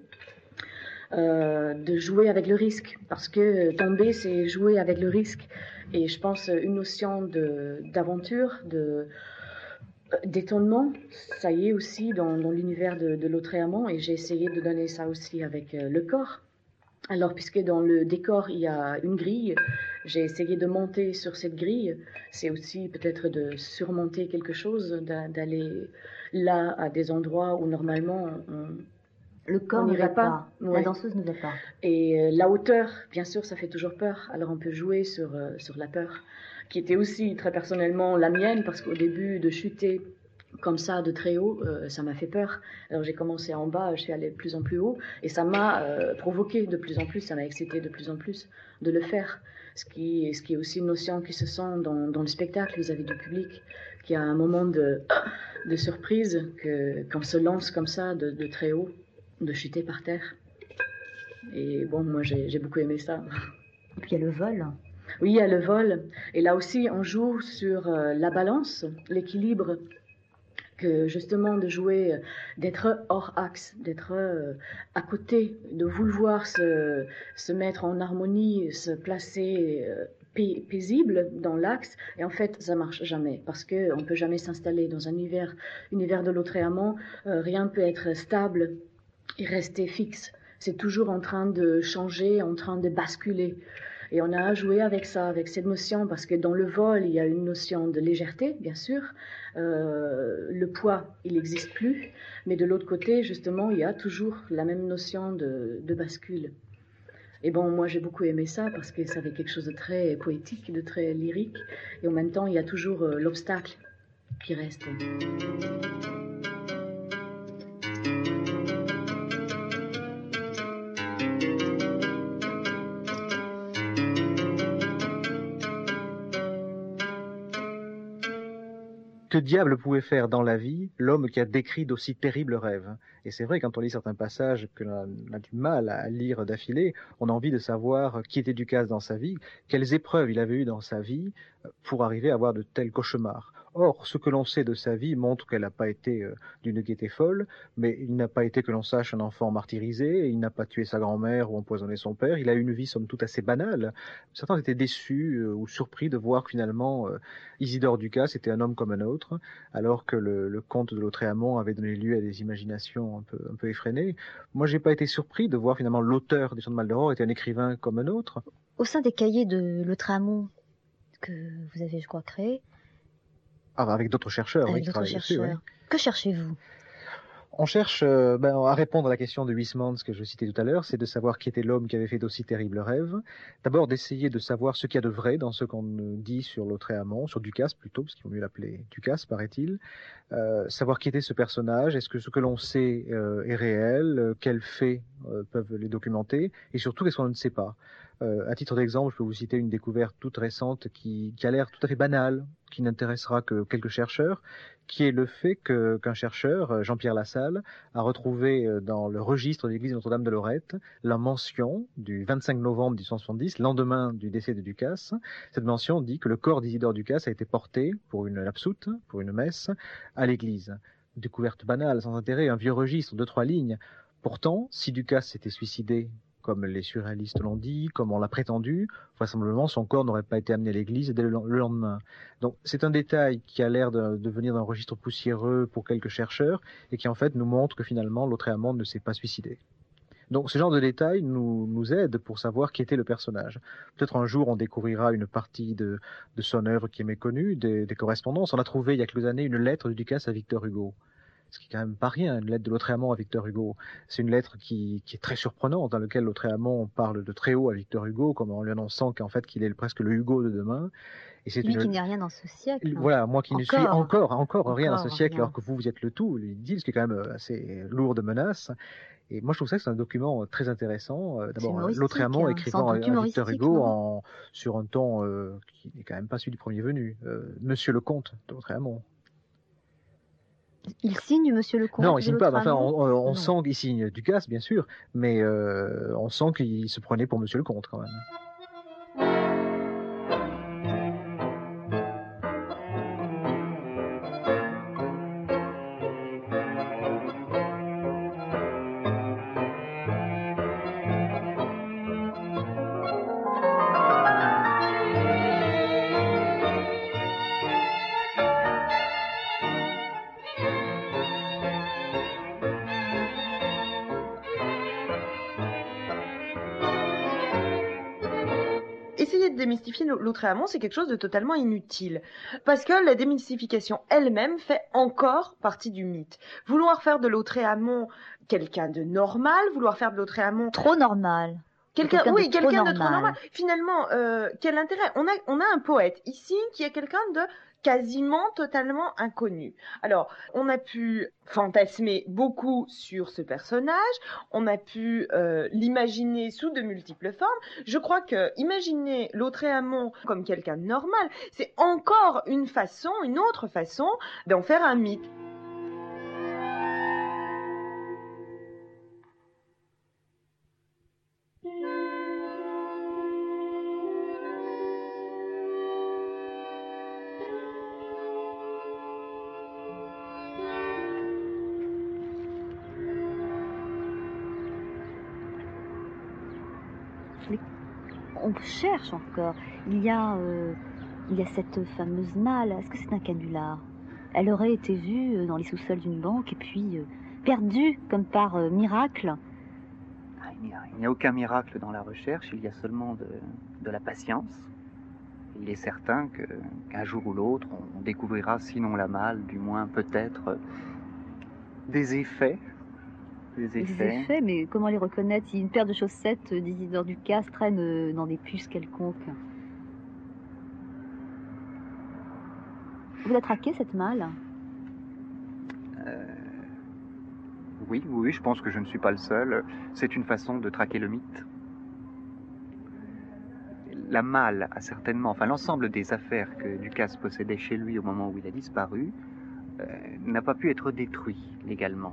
euh, de jouer avec le risque. Parce que tomber, c'est jouer avec le risque. Et je pense une notion de, d'aventure, de, d'étonnement, ça y est aussi dans, dans l'univers de, de Lautréamont, et j'ai essayé de donner ça aussi avec euh, le corps. Alors, puisque dans le décor, il y a une grille, j'ai essayé de monter sur cette grille. C'est aussi peut-être de surmonter quelque chose, d'aller là à des endroits où normalement on, le corps ne va pas, pas. Ouais. La danseuse ne va pas. Et euh, la hauteur, bien sûr, ça fait toujours peur. Alors on peut jouer sur, euh, sur la peur, qui était aussi très personnellement la mienne, parce qu'au début de chuter comme ça de très haut, euh, ça m'a fait peur. Alors j'ai commencé en bas, je suis allée de plus en plus haut, et ça m'a euh, provoqué de plus en plus, ça m'a excité de plus en plus de le faire. Ce qui, ce qui est aussi une notion qui se sent dans, dans le spectacle vis-à-vis du public, qu'il y a un moment de, de surprise, que, qu'on se lance comme ça de, de très haut, de chuter par terre. Et bon, moi j'ai, j'ai beaucoup aimé ça. Et puis il y a le vol. Oui, il y a le vol. Et là aussi, on joue sur euh, la balance, l'équilibre, que justement de jouer, d'être hors axe, d'être euh, à côté, de vouloir se, se mettre en harmonie, se placer euh, pai- paisible dans l'axe, et en fait ça marche jamais, parce qu'on ne peut jamais s'installer dans un univers, univers de Lautréamont, euh, rien ne peut être stable et rester fixe, c'est toujours en train de changer, en train de basculer. Et on a joué avec ça, avec cette notion, parce que dans le vol, il y a une notion de légèreté, bien sûr. Euh, le poids, il n'existe plus. Mais de l'autre côté, justement, il y a toujours la même notion de, de bascule. Et bon, moi, j'ai beaucoup aimé ça, parce que ça avait quelque chose de très poétique, de très lyrique. Et en même temps, il y a toujours euh, l'obstacle qui reste. Que diable pouvait faire dans la vie l'homme qui a décrit d'aussi terribles rêves? Et c'est vrai, quand on lit certains passages que l'on a du mal à lire d'affilée, on a envie de savoir qui était Ducasse dans sa vie, quelles épreuves il avait eues dans sa vie pour arriver à avoir de tels cauchemars. Or, ce que l'on sait de sa vie montre qu'elle n'a pas été euh, d'une gaieté folle, mais il n'a pas été, que l'on sache, un enfant martyrisé, il n'a pas tué sa grand-mère ou empoisonné son père, il a eu une vie somme toute assez banale. Certains étaient déçus euh, ou surpris de voir que finalement euh, Isidore Ducasse était un homme comme un autre, alors que le, le conte de Lautréamont avait donné lieu à des imaginations un peu, un peu effrénées. Moi, j'ai pas été surpris de voir finalement l'auteur des Chants de Maldoror était un écrivain comme un autre. Au sein des cahiers de Lautréamont que vous avez, je crois, créés, Ah, avec d'autres chercheurs, avec oui, qui d'autres travaillent dessus, chercheurs, oui. que cherchez-vous? On cherche euh, ben, à répondre à la question de Huysmans que je citais tout à l'heure, c'est de savoir qui était l'homme qui avait fait d'aussi terribles rêves. D'abord d'essayer de savoir ce qu'il y a de vrai dans ce qu'on dit sur Lautréamont, sur Ducasse plutôt, parce qu'il vaut mieux l'appeler Ducasse, paraît-il. Euh, savoir qui était ce personnage, est-ce que ce que l'on sait euh, est réel, euh, quels faits euh, peuvent les documenter, et surtout qu'est-ce qu'on ne sait pas. Euh, à titre d'exemple, je peux vous citer une découverte toute récente qui, qui a l'air tout à fait banale, qui n'intéressera que quelques chercheurs, qui est le fait que, qu'un chercheur, Jean-Pierre Lassalle, a retrouvé dans le registre de l'église Notre-Dame de Lorette la mention du vingt-cinq novembre mille huit cent soixante-dix, lendemain du décès de Ducasse. Cette mention dit que le corps d'Isidore Ducasse a été porté pour une lapsoute, pour une messe, à l'église. Découverte banale, sans intérêt, un vieux registre, deux, trois lignes. Pourtant, si Ducasse s'était suicidé, comme les surréalistes l'ont dit, comme on l'a prétendu, vraisemblablement son corps n'aurait pas été amené à l'église dès le lendemain. Donc c'est un détail qui a l'air de, de venir d'un registre poussiéreux pour quelques chercheurs et qui en fait nous montre que finalement Lautréamont ne s'est pas suicidé. Donc ce genre de détails nous, nous aide pour savoir qui était le personnage. Peut-être un jour on découvrira une partie de, de son œuvre qui est méconnue, des, des correspondances. On a trouvé il y a quelques années une lettre de Ducasse à Victor Hugo. ce qui est quand même pas rien, une lettre de Lautréamont à Victor Hugo. C'est une lettre qui, qui est très surprenante, dans laquelle Lautréamont parle de très haut à Victor Hugo, comme en lui annonçant qu'en fait qu'il est presque le Hugo de demain. Et c'est Lui une... qui n'est rien dans ce siècle. Voilà, moi qui ne suis encore, encore rien dans ce siècle, rien. alors que vous, vous êtes le tout, lui dit, ce qui est quand même assez lourd de menaces. Et moi, je trouve ça que c'est un document très intéressant. D'abord, Lautréamont hein, écrivant à Victor Hugo en, sur un ton euh, qui n'est quand même pas celui du premier venu. Euh, Monsieur le Comte de Lautréamont. Il signe Monsieur le Comte? Non, il signe pas. Mais enfin, on, on, on sent qu'il signe Ducasse, bien sûr, mais euh, on sent qu'il se prenait pour Monsieur le Comte quand même. Essayer de démystifier Lautréamont, c'est quelque chose de totalement inutile. Parce que la démystification elle-même fait encore partie du mythe. Vouloir faire de Lautréamont quelqu'un de normal, vouloir faire de Lautréamont... Trop normal. Quelqu'un, quelqu'un oui, quelqu'un de trop normal. Finalement, euh, quel intérêt? On a, on a un poète ici qui est quelqu'un de quasiment totalement inconnu. Alors, on a pu fantasmer beaucoup sur ce personnage, on a pu euh, l'imaginer sous de multiples formes. Je crois que imaginer Lautréamont comme quelqu'un de normal, c'est encore une façon, une autre façon d'en faire un mythe. On cherche encore. Il y a, euh, il y a cette fameuse malle. Est-ce que c'est un canular? Elle aurait été vue dans les sous-sols d'une banque et puis euh, perdue comme par euh, miracle. Ah, il n'y a, a aucun miracle dans la recherche, il y a seulement de, de la patience. Il est certain que, qu'un jour ou l'autre, on découvrira, sinon la malle, du moins peut-être des effets. Des effets. Des effets, mais comment les reconnaître si une paire de chaussettes d'Isidore Ducasse traîne dans des puces quelconques? Vous la traquez, cette malle? euh, Oui, oui, je pense que je ne suis pas le seul. C'est une façon de traquer le mythe. La malle a certainement, enfin l'ensemble des affaires que Ducasse possédait chez lui au moment où il a disparu, euh, n'a pas pu être détruit légalement.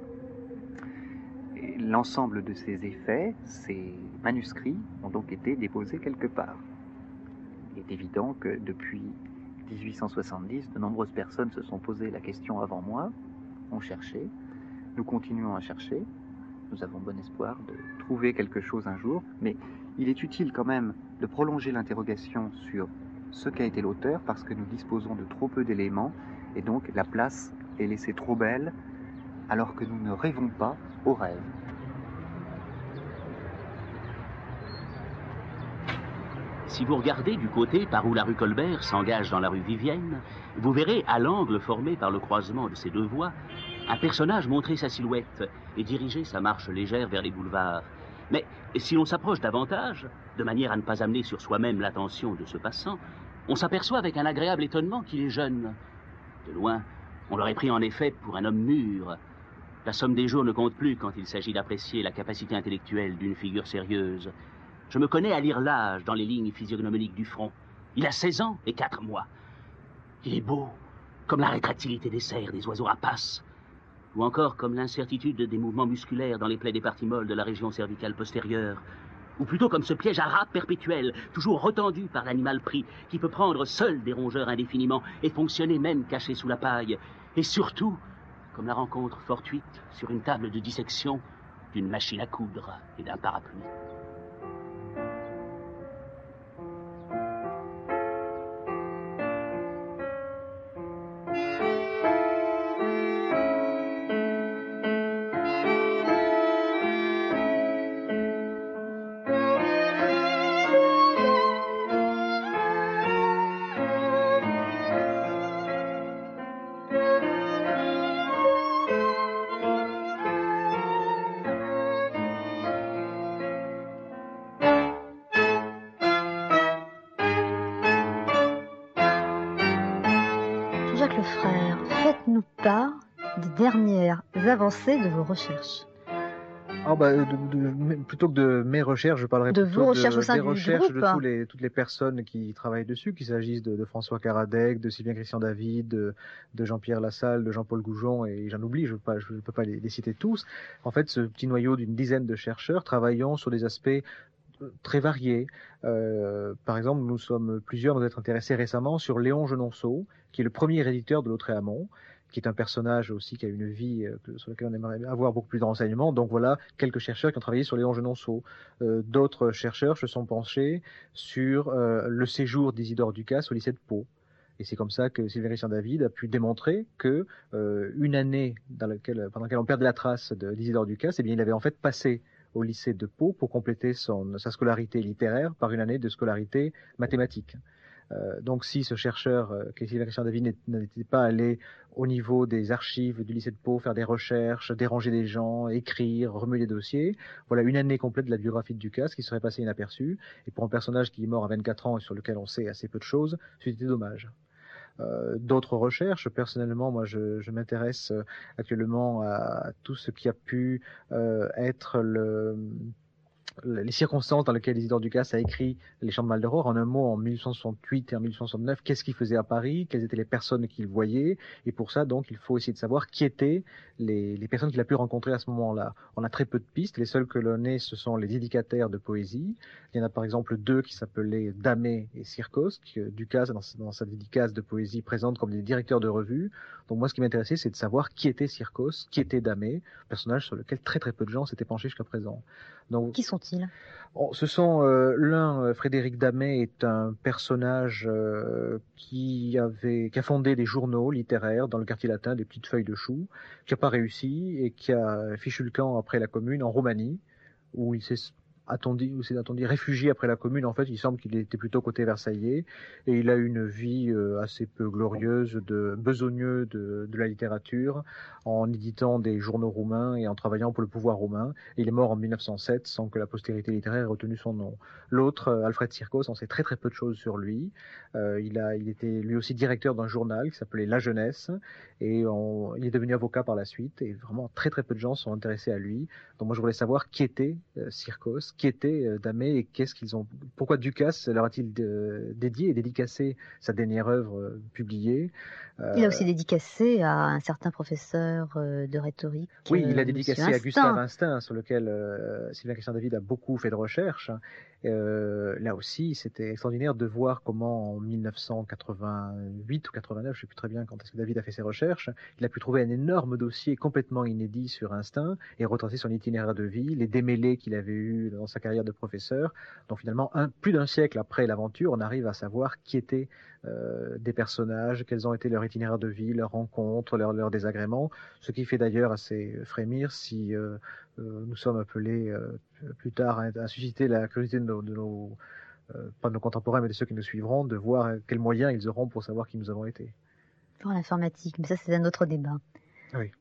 L'ensemble de ces effets, ces manuscrits, ont donc été déposés quelque part. Il est évident que depuis dix-huit cent soixante-dix, de nombreuses personnes se sont posé la question avant moi, ont cherché, nous continuons à chercher, nous avons bon espoir de trouver quelque chose un jour, mais il est utile quand même de prolonger l'interrogation sur ce qu'a été l'auteur, parce que nous disposons de trop peu d'éléments, et donc la place est laissée trop belle, alors que nous ne rêvons pas au rêve. Si vous regardez du côté par où la rue Colbert s'engage dans la rue Vivienne, vous verrez, à l'angle formé par le croisement de ces deux voies, un personnage montrer sa silhouette et diriger sa marche légère vers les boulevards. Mais si l'on s'approche davantage, de manière à ne pas amener sur soi-même l'attention de ce passant, on s'aperçoit avec un agréable étonnement qu'il est jeune. De loin, on l'aurait pris en effet pour un homme mûr. La somme des jours ne compte plus quand il s'agit d'apprécier la capacité intellectuelle d'une figure sérieuse. Je me connais à lire l'âge dans les lignes physiognomiques du front. Il a seize ans et quatre mois. Il est beau, comme la rétractilité des cerfs, des oiseaux rapaces, ou encore comme l'incertitude des mouvements musculaires dans les plaies des parties molles de la région cervicale postérieure, ou plutôt comme ce piège à rats perpétuel, toujours retendu par l'animal pris, qui peut prendre seul des rongeurs indéfiniment et fonctionner même caché sous la paille, et surtout comme la rencontre fortuite sur une table de dissection d'une machine à coudre et d'un parapluie. frère, faites-nous part des dernières avancées de vos recherches. Ah bah, de, de, plutôt que de mes recherches, je parlerai De plutôt vos recherches de, au sein des du recherches groupe. de tous les, toutes les personnes qui travaillent dessus, qu'il s'agisse de, de François Karadec, de Sylvain Christian David, de, de Jean-Pierre Lassalle, de Jean-Paul Goujon, et j'en oublie, je ne peux pas, je peux pas les, les citer tous. En fait, ce petit noyau d'une dizaine de chercheurs travaillant sur des aspects très variés. Euh, par exemple, nous sommes plusieurs à nous être intéressés récemment sur Léon Genonceau, qui est le premier éditeur de Lautréamont, qui est un personnage aussi qui a une vie euh, sur laquelle on aimerait avoir beaucoup plus de renseignements. Donc voilà, quelques chercheurs qui ont travaillé sur Léon Genonceau. Euh, D'autres chercheurs se sont penchés sur euh, le séjour d'Isidore Ducasse au lycée de Pau. Et c'est comme ça que Sylvain Christian David a pu démontrer que euh, une année dans laquelle, pendant laquelle on perdait la trace d'Isidore Ducasse, eh bien, il avait en fait passé au lycée de Pau pour compléter son, sa scolarité littéraire par une année de scolarité mathématique. Euh, donc si ce chercheur, euh, Sylvain Christian David, n'était pas allé au niveau des archives du lycée de Pau, faire des recherches, déranger des gens, écrire, remuer des dossiers, voilà une année complète de la biographie de Ducasse qui serait passée inaperçue. Et pour un personnage qui est mort à vingt-quatre ans et sur lequel on sait assez peu de choses, c'était dommage. Euh, d'autres recherches, personnellement, moi je, je m'intéresse actuellement à tout ce qui a pu euh, être le... les circonstances dans lesquelles Isidore Ducasse a écrit Les Chants de Maldoror. En un mot, en mille huit cent soixante-huit et en mille huit cent soixante-neuf, qu'est-ce qu'il faisait à Paris, quelles étaient les personnes qu'il voyait, et pour ça, donc, il faut essayer de savoir qui étaient les, les personnes qu'il a pu rencontrer à ce moment-là. On a très peu de pistes, les seuls que l'on ait, ce sont les dédicataires de poésie. Il y en a par exemple deux qui s'appelaient Damé et Circos, que Ducasse, dans, dans sa dédicace de poésie, présente comme des directeurs de revue. Donc moi, ce qui m'intéressait, c'est de savoir qui était Circos, qui était Damé, personnage sur lequel très très peu de gens s'étaient penchés jusqu'à présent. Donc, qui sont-ils? Oh, ce sont euh, l'un, euh, Frédéric Damet est un personnage euh, qui avait, qui a fondé des journaux littéraires dans le quartier latin, des petites feuilles de chou, qui n'a pas réussi et qui a fichu le camp après la Commune en Roumanie, où il s'est attendu, où s'est attendu réfugié après la Commune. En fait, il semble qu'il était plutôt côté versaillais et il a eu une vie euh, assez peu glorieuse de besogneux de, de la littérature, en éditant des journaux roumains et en travaillant pour le pouvoir roumain. Et il est mort en mille neuf cent sept sans que la postérité littéraire ait retenu son nom. L'autre, Alfred Circos, on sait très très peu de choses sur lui. Euh, il, a, il était lui aussi directeur d'un journal qui s'appelait La Jeunesse et on, il est devenu avocat par la suite et vraiment très très peu de gens sont intéressés à lui. Donc moi je voulais savoir qui était euh, Circos, qui était euh, Damet et qu'est-ce qu'ils ont, pourquoi Ducasse leur a-t-il de, dédié et dédicacé sa dernière œuvre euh, publiée. Euh, il a aussi dédicacé à un certain professeur euh, de rhétorique. Oui, il a euh, dédicacé à Gustave Instinct, sur lequel euh, Sylvain Christian David a beaucoup fait de recherches. Euh, là aussi, c'était extraordinaire de voir comment en mille neuf cent quatre-vingt-huit ou quatre-vingt-neuf, je ne sais plus très bien quand est-ce que David a fait ses recherches, il a pu trouver un énorme dossier complètement inédit sur Instinct et retracer son itinéraire de vie, les démêlés qu'il avait eus dans sa carrière de professeur. Donc finalement, un, plus d'un siècle après l'aventure, on arrive à savoir qui étaient euh, des personnages, quels ont été leur itinéraire de vie, leurs rencontres, leurs leur désagréments, ce qui fait d'ailleurs assez frémir si euh, euh, nous sommes appelés euh, plus tard à, à susciter la curiosité de nos, de nos euh, pas de nos contemporains, mais de ceux qui nous suivront, de voir quels moyens ils auront pour savoir qui nous avons été. Pour l'informatique, mais ça c'est un autre débat. Oui.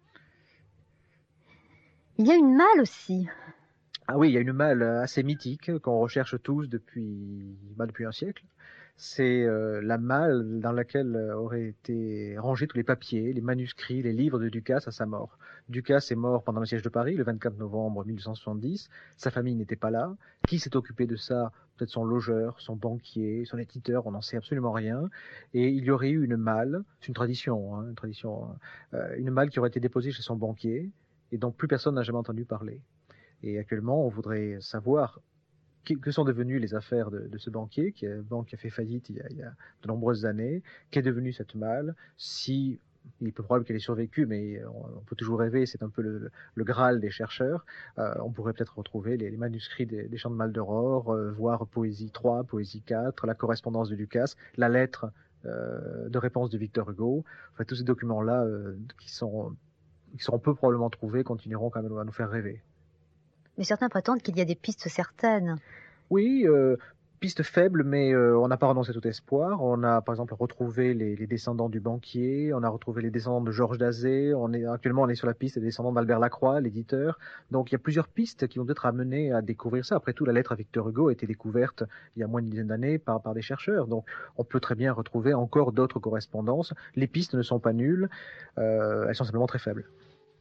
Il y a une malle aussi. Ah oui, il y a une malle assez mythique qu'on recherche tous depuis, bah, depuis un siècle. C'est euh, la malle dans laquelle auraient été rangés tous les papiers, les manuscrits, les livres de Ducasse à sa mort. Ducasse est mort pendant le siège de Paris, le vingt-quatre novembre mille huit cent soixante-dix. Sa famille n'était pas là. Qui s'est occupé de ça? Peut-être son logeur, son banquier, son éditeur, on n'en sait absolument rien. Et il y aurait eu une malle, c'est une tradition, hein, une tradition, euh, une malle qui aurait été déposée chez son banquier et dont plus personne n'a jamais entendu parler. Et actuellement, on voudrait savoir que sont devenues les affaires de, de ce banquier, qui est une banque qui a fait faillite il y a, il y a de nombreuses années, qu'est devenue cette malle, si il est peu probable qu'elle ait survécu, mais on, on peut toujours rêver, c'est un peu le, le Graal des chercheurs. Euh, on pourrait peut-être retrouver les, les manuscrits des, des Chants de Maldoror, euh, voir Poésie trois, Poésie quatre, la correspondance de Ducasse, la lettre euh, de réponse de Victor Hugo. Enfin, tous ces documents-là euh, qui, sont, qui seront peu probablement trouvés continueront quand même à nous faire rêver. Mais certains prétendent qu'il y a des pistes certaines. Oui, euh, piste faible, mais euh, on n'a pas renoncé à tout espoir. On a par exemple retrouvé les, les descendants du banquier, on a retrouvé les descendants de Georges Dazé, on est, actuellement on est sur la piste des descendants d'Albert Lacroix, l'éditeur. Donc il y a plusieurs pistes qui vont peut-être amener à découvrir ça. Après tout, la lettre à Victor Hugo a été découverte il y a moins d'une dizaine d'années par, par des chercheurs. Donc on peut très bien retrouver encore d'autres correspondances. Les pistes ne sont pas nulles, euh, elles sont simplement très faibles.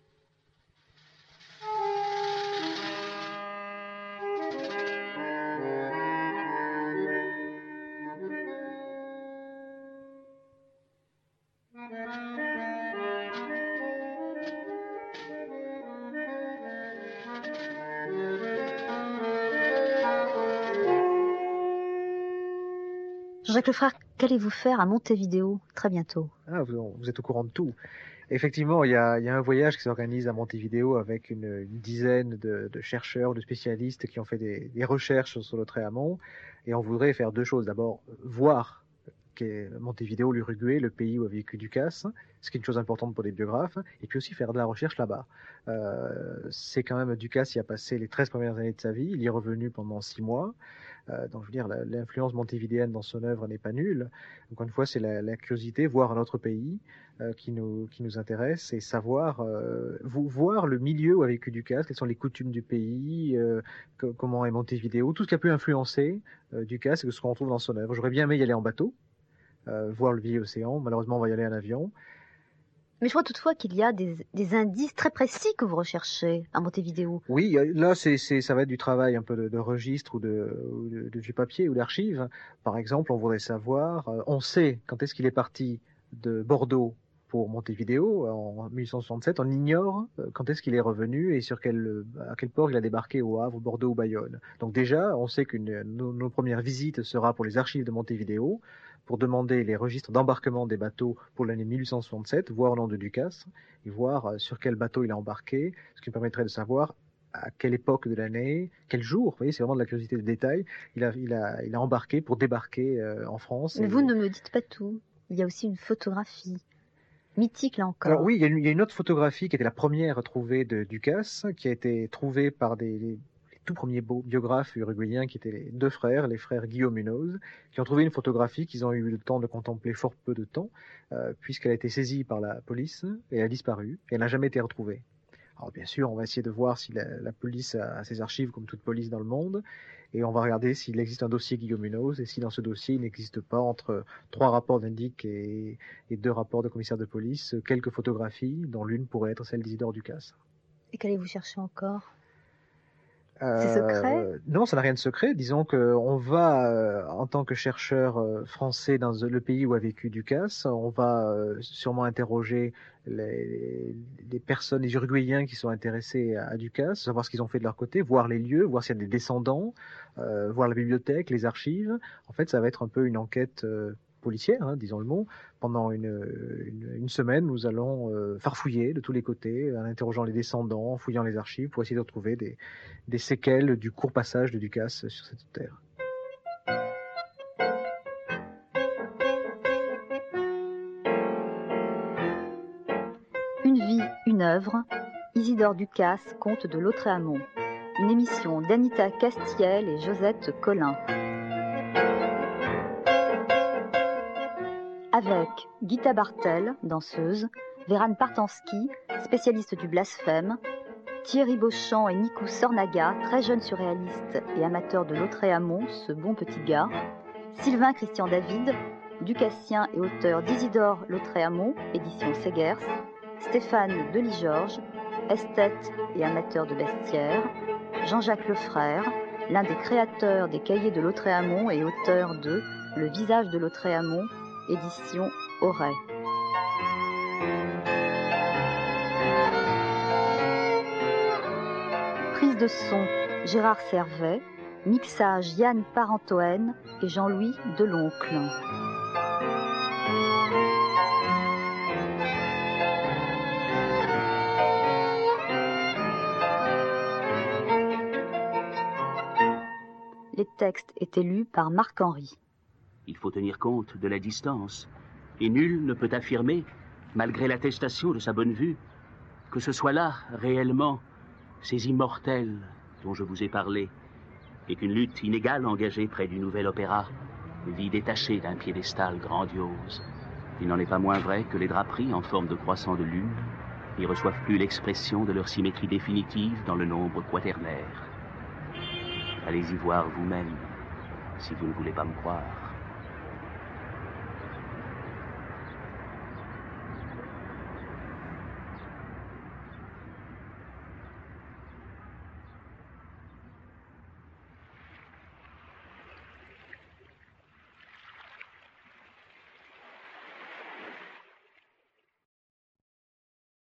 Jean-Jacques Lefrère, qu'allez-vous faire à Montevideo très bientôt? Ah, vous, vous êtes au courant de tout. Effectivement, il y a, il y a un voyage qui s'organise à Montevideo avec une, une dizaine de, de chercheurs, de spécialistes qui ont fait des, des recherches sur Lautréamont. Et on voudrait faire deux choses. D'abord, voir qu'est Montevideo, l'Uruguay, le pays où a vécu Ducasse, ce qui est une chose importante pour les biographes, et puis aussi faire de la recherche là-bas. Euh, c'est quand même Ducasse qui a passé les treize premières années de sa vie, il y est revenu pendant six mois. Euh, donc, je veux dire, l'influence montévidéenne dans son œuvre n'est pas nulle. Encore une fois, c'est la, la curiosité, voir un autre pays euh, qui, nous, qui nous intéresse et savoir, euh, vous, voir le milieu où a vécu Ducasse, quelles sont les coutumes du pays, euh, que, comment est Montevideo, tout ce qui a pu influencer euh, Ducasse et ce qu'on retrouve dans son œuvre. J'aurais bien aimé y aller en bateau, euh, voir le vieil océan. Malheureusement, on va y aller en avion. Mais je vois toutefois qu'il y a des, des indices très précis que vous recherchez à Montevideo. Oui, là, c'est, c'est, ça va être du travail un peu de, de registre ou de, ou de, de, du papier ou d'archives. Par exemple, on voudrait savoir, euh, on sait quand est-ce qu'il est parti de Bordeaux pour Montevideo en mille huit cent soixante-sept, on ignore euh, quand est-ce qu'il est revenu et sur quel, à quel port il a débarqué, au Havre, Bordeaux ou Bayonne. Donc déjà, on sait que nos, nos premières visites sera pour les archives de Montevideo, pour demander les registres d'embarquement des bateaux pour l'année mille huit cent soixante-sept, voir le nom de Ducasse, et voir sur quel bateau il a embarqué, ce qui me permettrait de savoir à quelle époque de l'année, quel jour. Vous voyez, c'est vraiment de la curiosité de détail. Il a, il a, il a embarqué pour débarquer euh, en France. Mais et... vous ne me dites pas tout. Il y a aussi une photographie. Mythique, là encore. Alors oui, il y, a une, il y a une autre photographie qui était la première trouvée de Ducasse, qui a été trouvée par des... Les, tout premiers biographes uruguayens qui étaient les deux frères, les frères Guillaume Munoz, qui ont trouvé une photographie qu'ils ont eu le temps de contempler fort peu de temps, euh, puisqu'elle a été saisie par la police et elle a disparu, et elle n'a jamais été retrouvée. Alors bien sûr, on va essayer de voir si la, la police a ses archives, comme toute police dans le monde, et on va regarder s'il existe un dossier Guillaume Munoz, et si dans ce dossier il n'existe pas, entre trois rapports d'indic et, et deux rapports de commissaire de police, quelques photographies, dont l'une pourrait être celle d'Isidore Ducasse. Et qu'allez-vous chercher encore ? Euh, C'est secret ? Non, ça n'a rien de secret. Disons qu'on va, euh, en tant que chercheur euh, français dans le pays où a vécu Ducasse, on va euh, sûrement interroger les, les personnes, les Uruguayens qui sont intéressés à, à Ducasse, savoir ce qu'ils ont fait de leur côté, voir les lieux, voir s'il y a des descendants, euh, voir la bibliothèque, les archives. En fait, ça va être un peu une enquête euh, policière, hein, disons le mot. Pendant une, une, une semaine, nous allons euh, farfouiller de tous les côtés, en interrogeant les descendants, en fouillant les archives, pour essayer de retrouver des, des séquelles du court passage de Ducasse sur cette terre. Une vie, une œuvre. Isidore Ducasse, comte de Lautréamont. Une émission d'Anita Castiel et Josette Collin. Avec Guita Bartel, danseuse, Vérane Partansky, spécialiste du blasphème, Thierry Beauchamp et Nikou Sornaga, très jeunes surréalistes et amateurs de Lautréamont, ce bon petit gars, Sylvain Christian David, ducassien et auteur d'Isidore Lautréamont, édition Segers, Stéphane Delis-Georges, esthète et amateur de bestiaires, Jean-Jacques Lefrère, l'un des créateurs des cahiers de Lautréamont et auteur de Le visage de Lautréamont, édition Auray. Prise de son Gérard Servet, mixage Yann Parentoen et Jean-Louis Deloncle. Les textes étaient lus par Marc-Henri. Il faut tenir compte de la distance, et nul ne peut affirmer, malgré l'attestation de sa bonne vue, que ce soit là, réellement, ces immortels dont je vous ai parlé, et qu'une lutte inégale engagée près du nouvel opéra vit détaché d'un piédestal grandiose, il n'en est pas moins vrai que les draperies en forme de croissant de lune n'y reçoivent plus l'expression de leur symétrie définitive dans le nombre quaternaire. Allez y voir vous-même, si vous ne voulez pas me croire.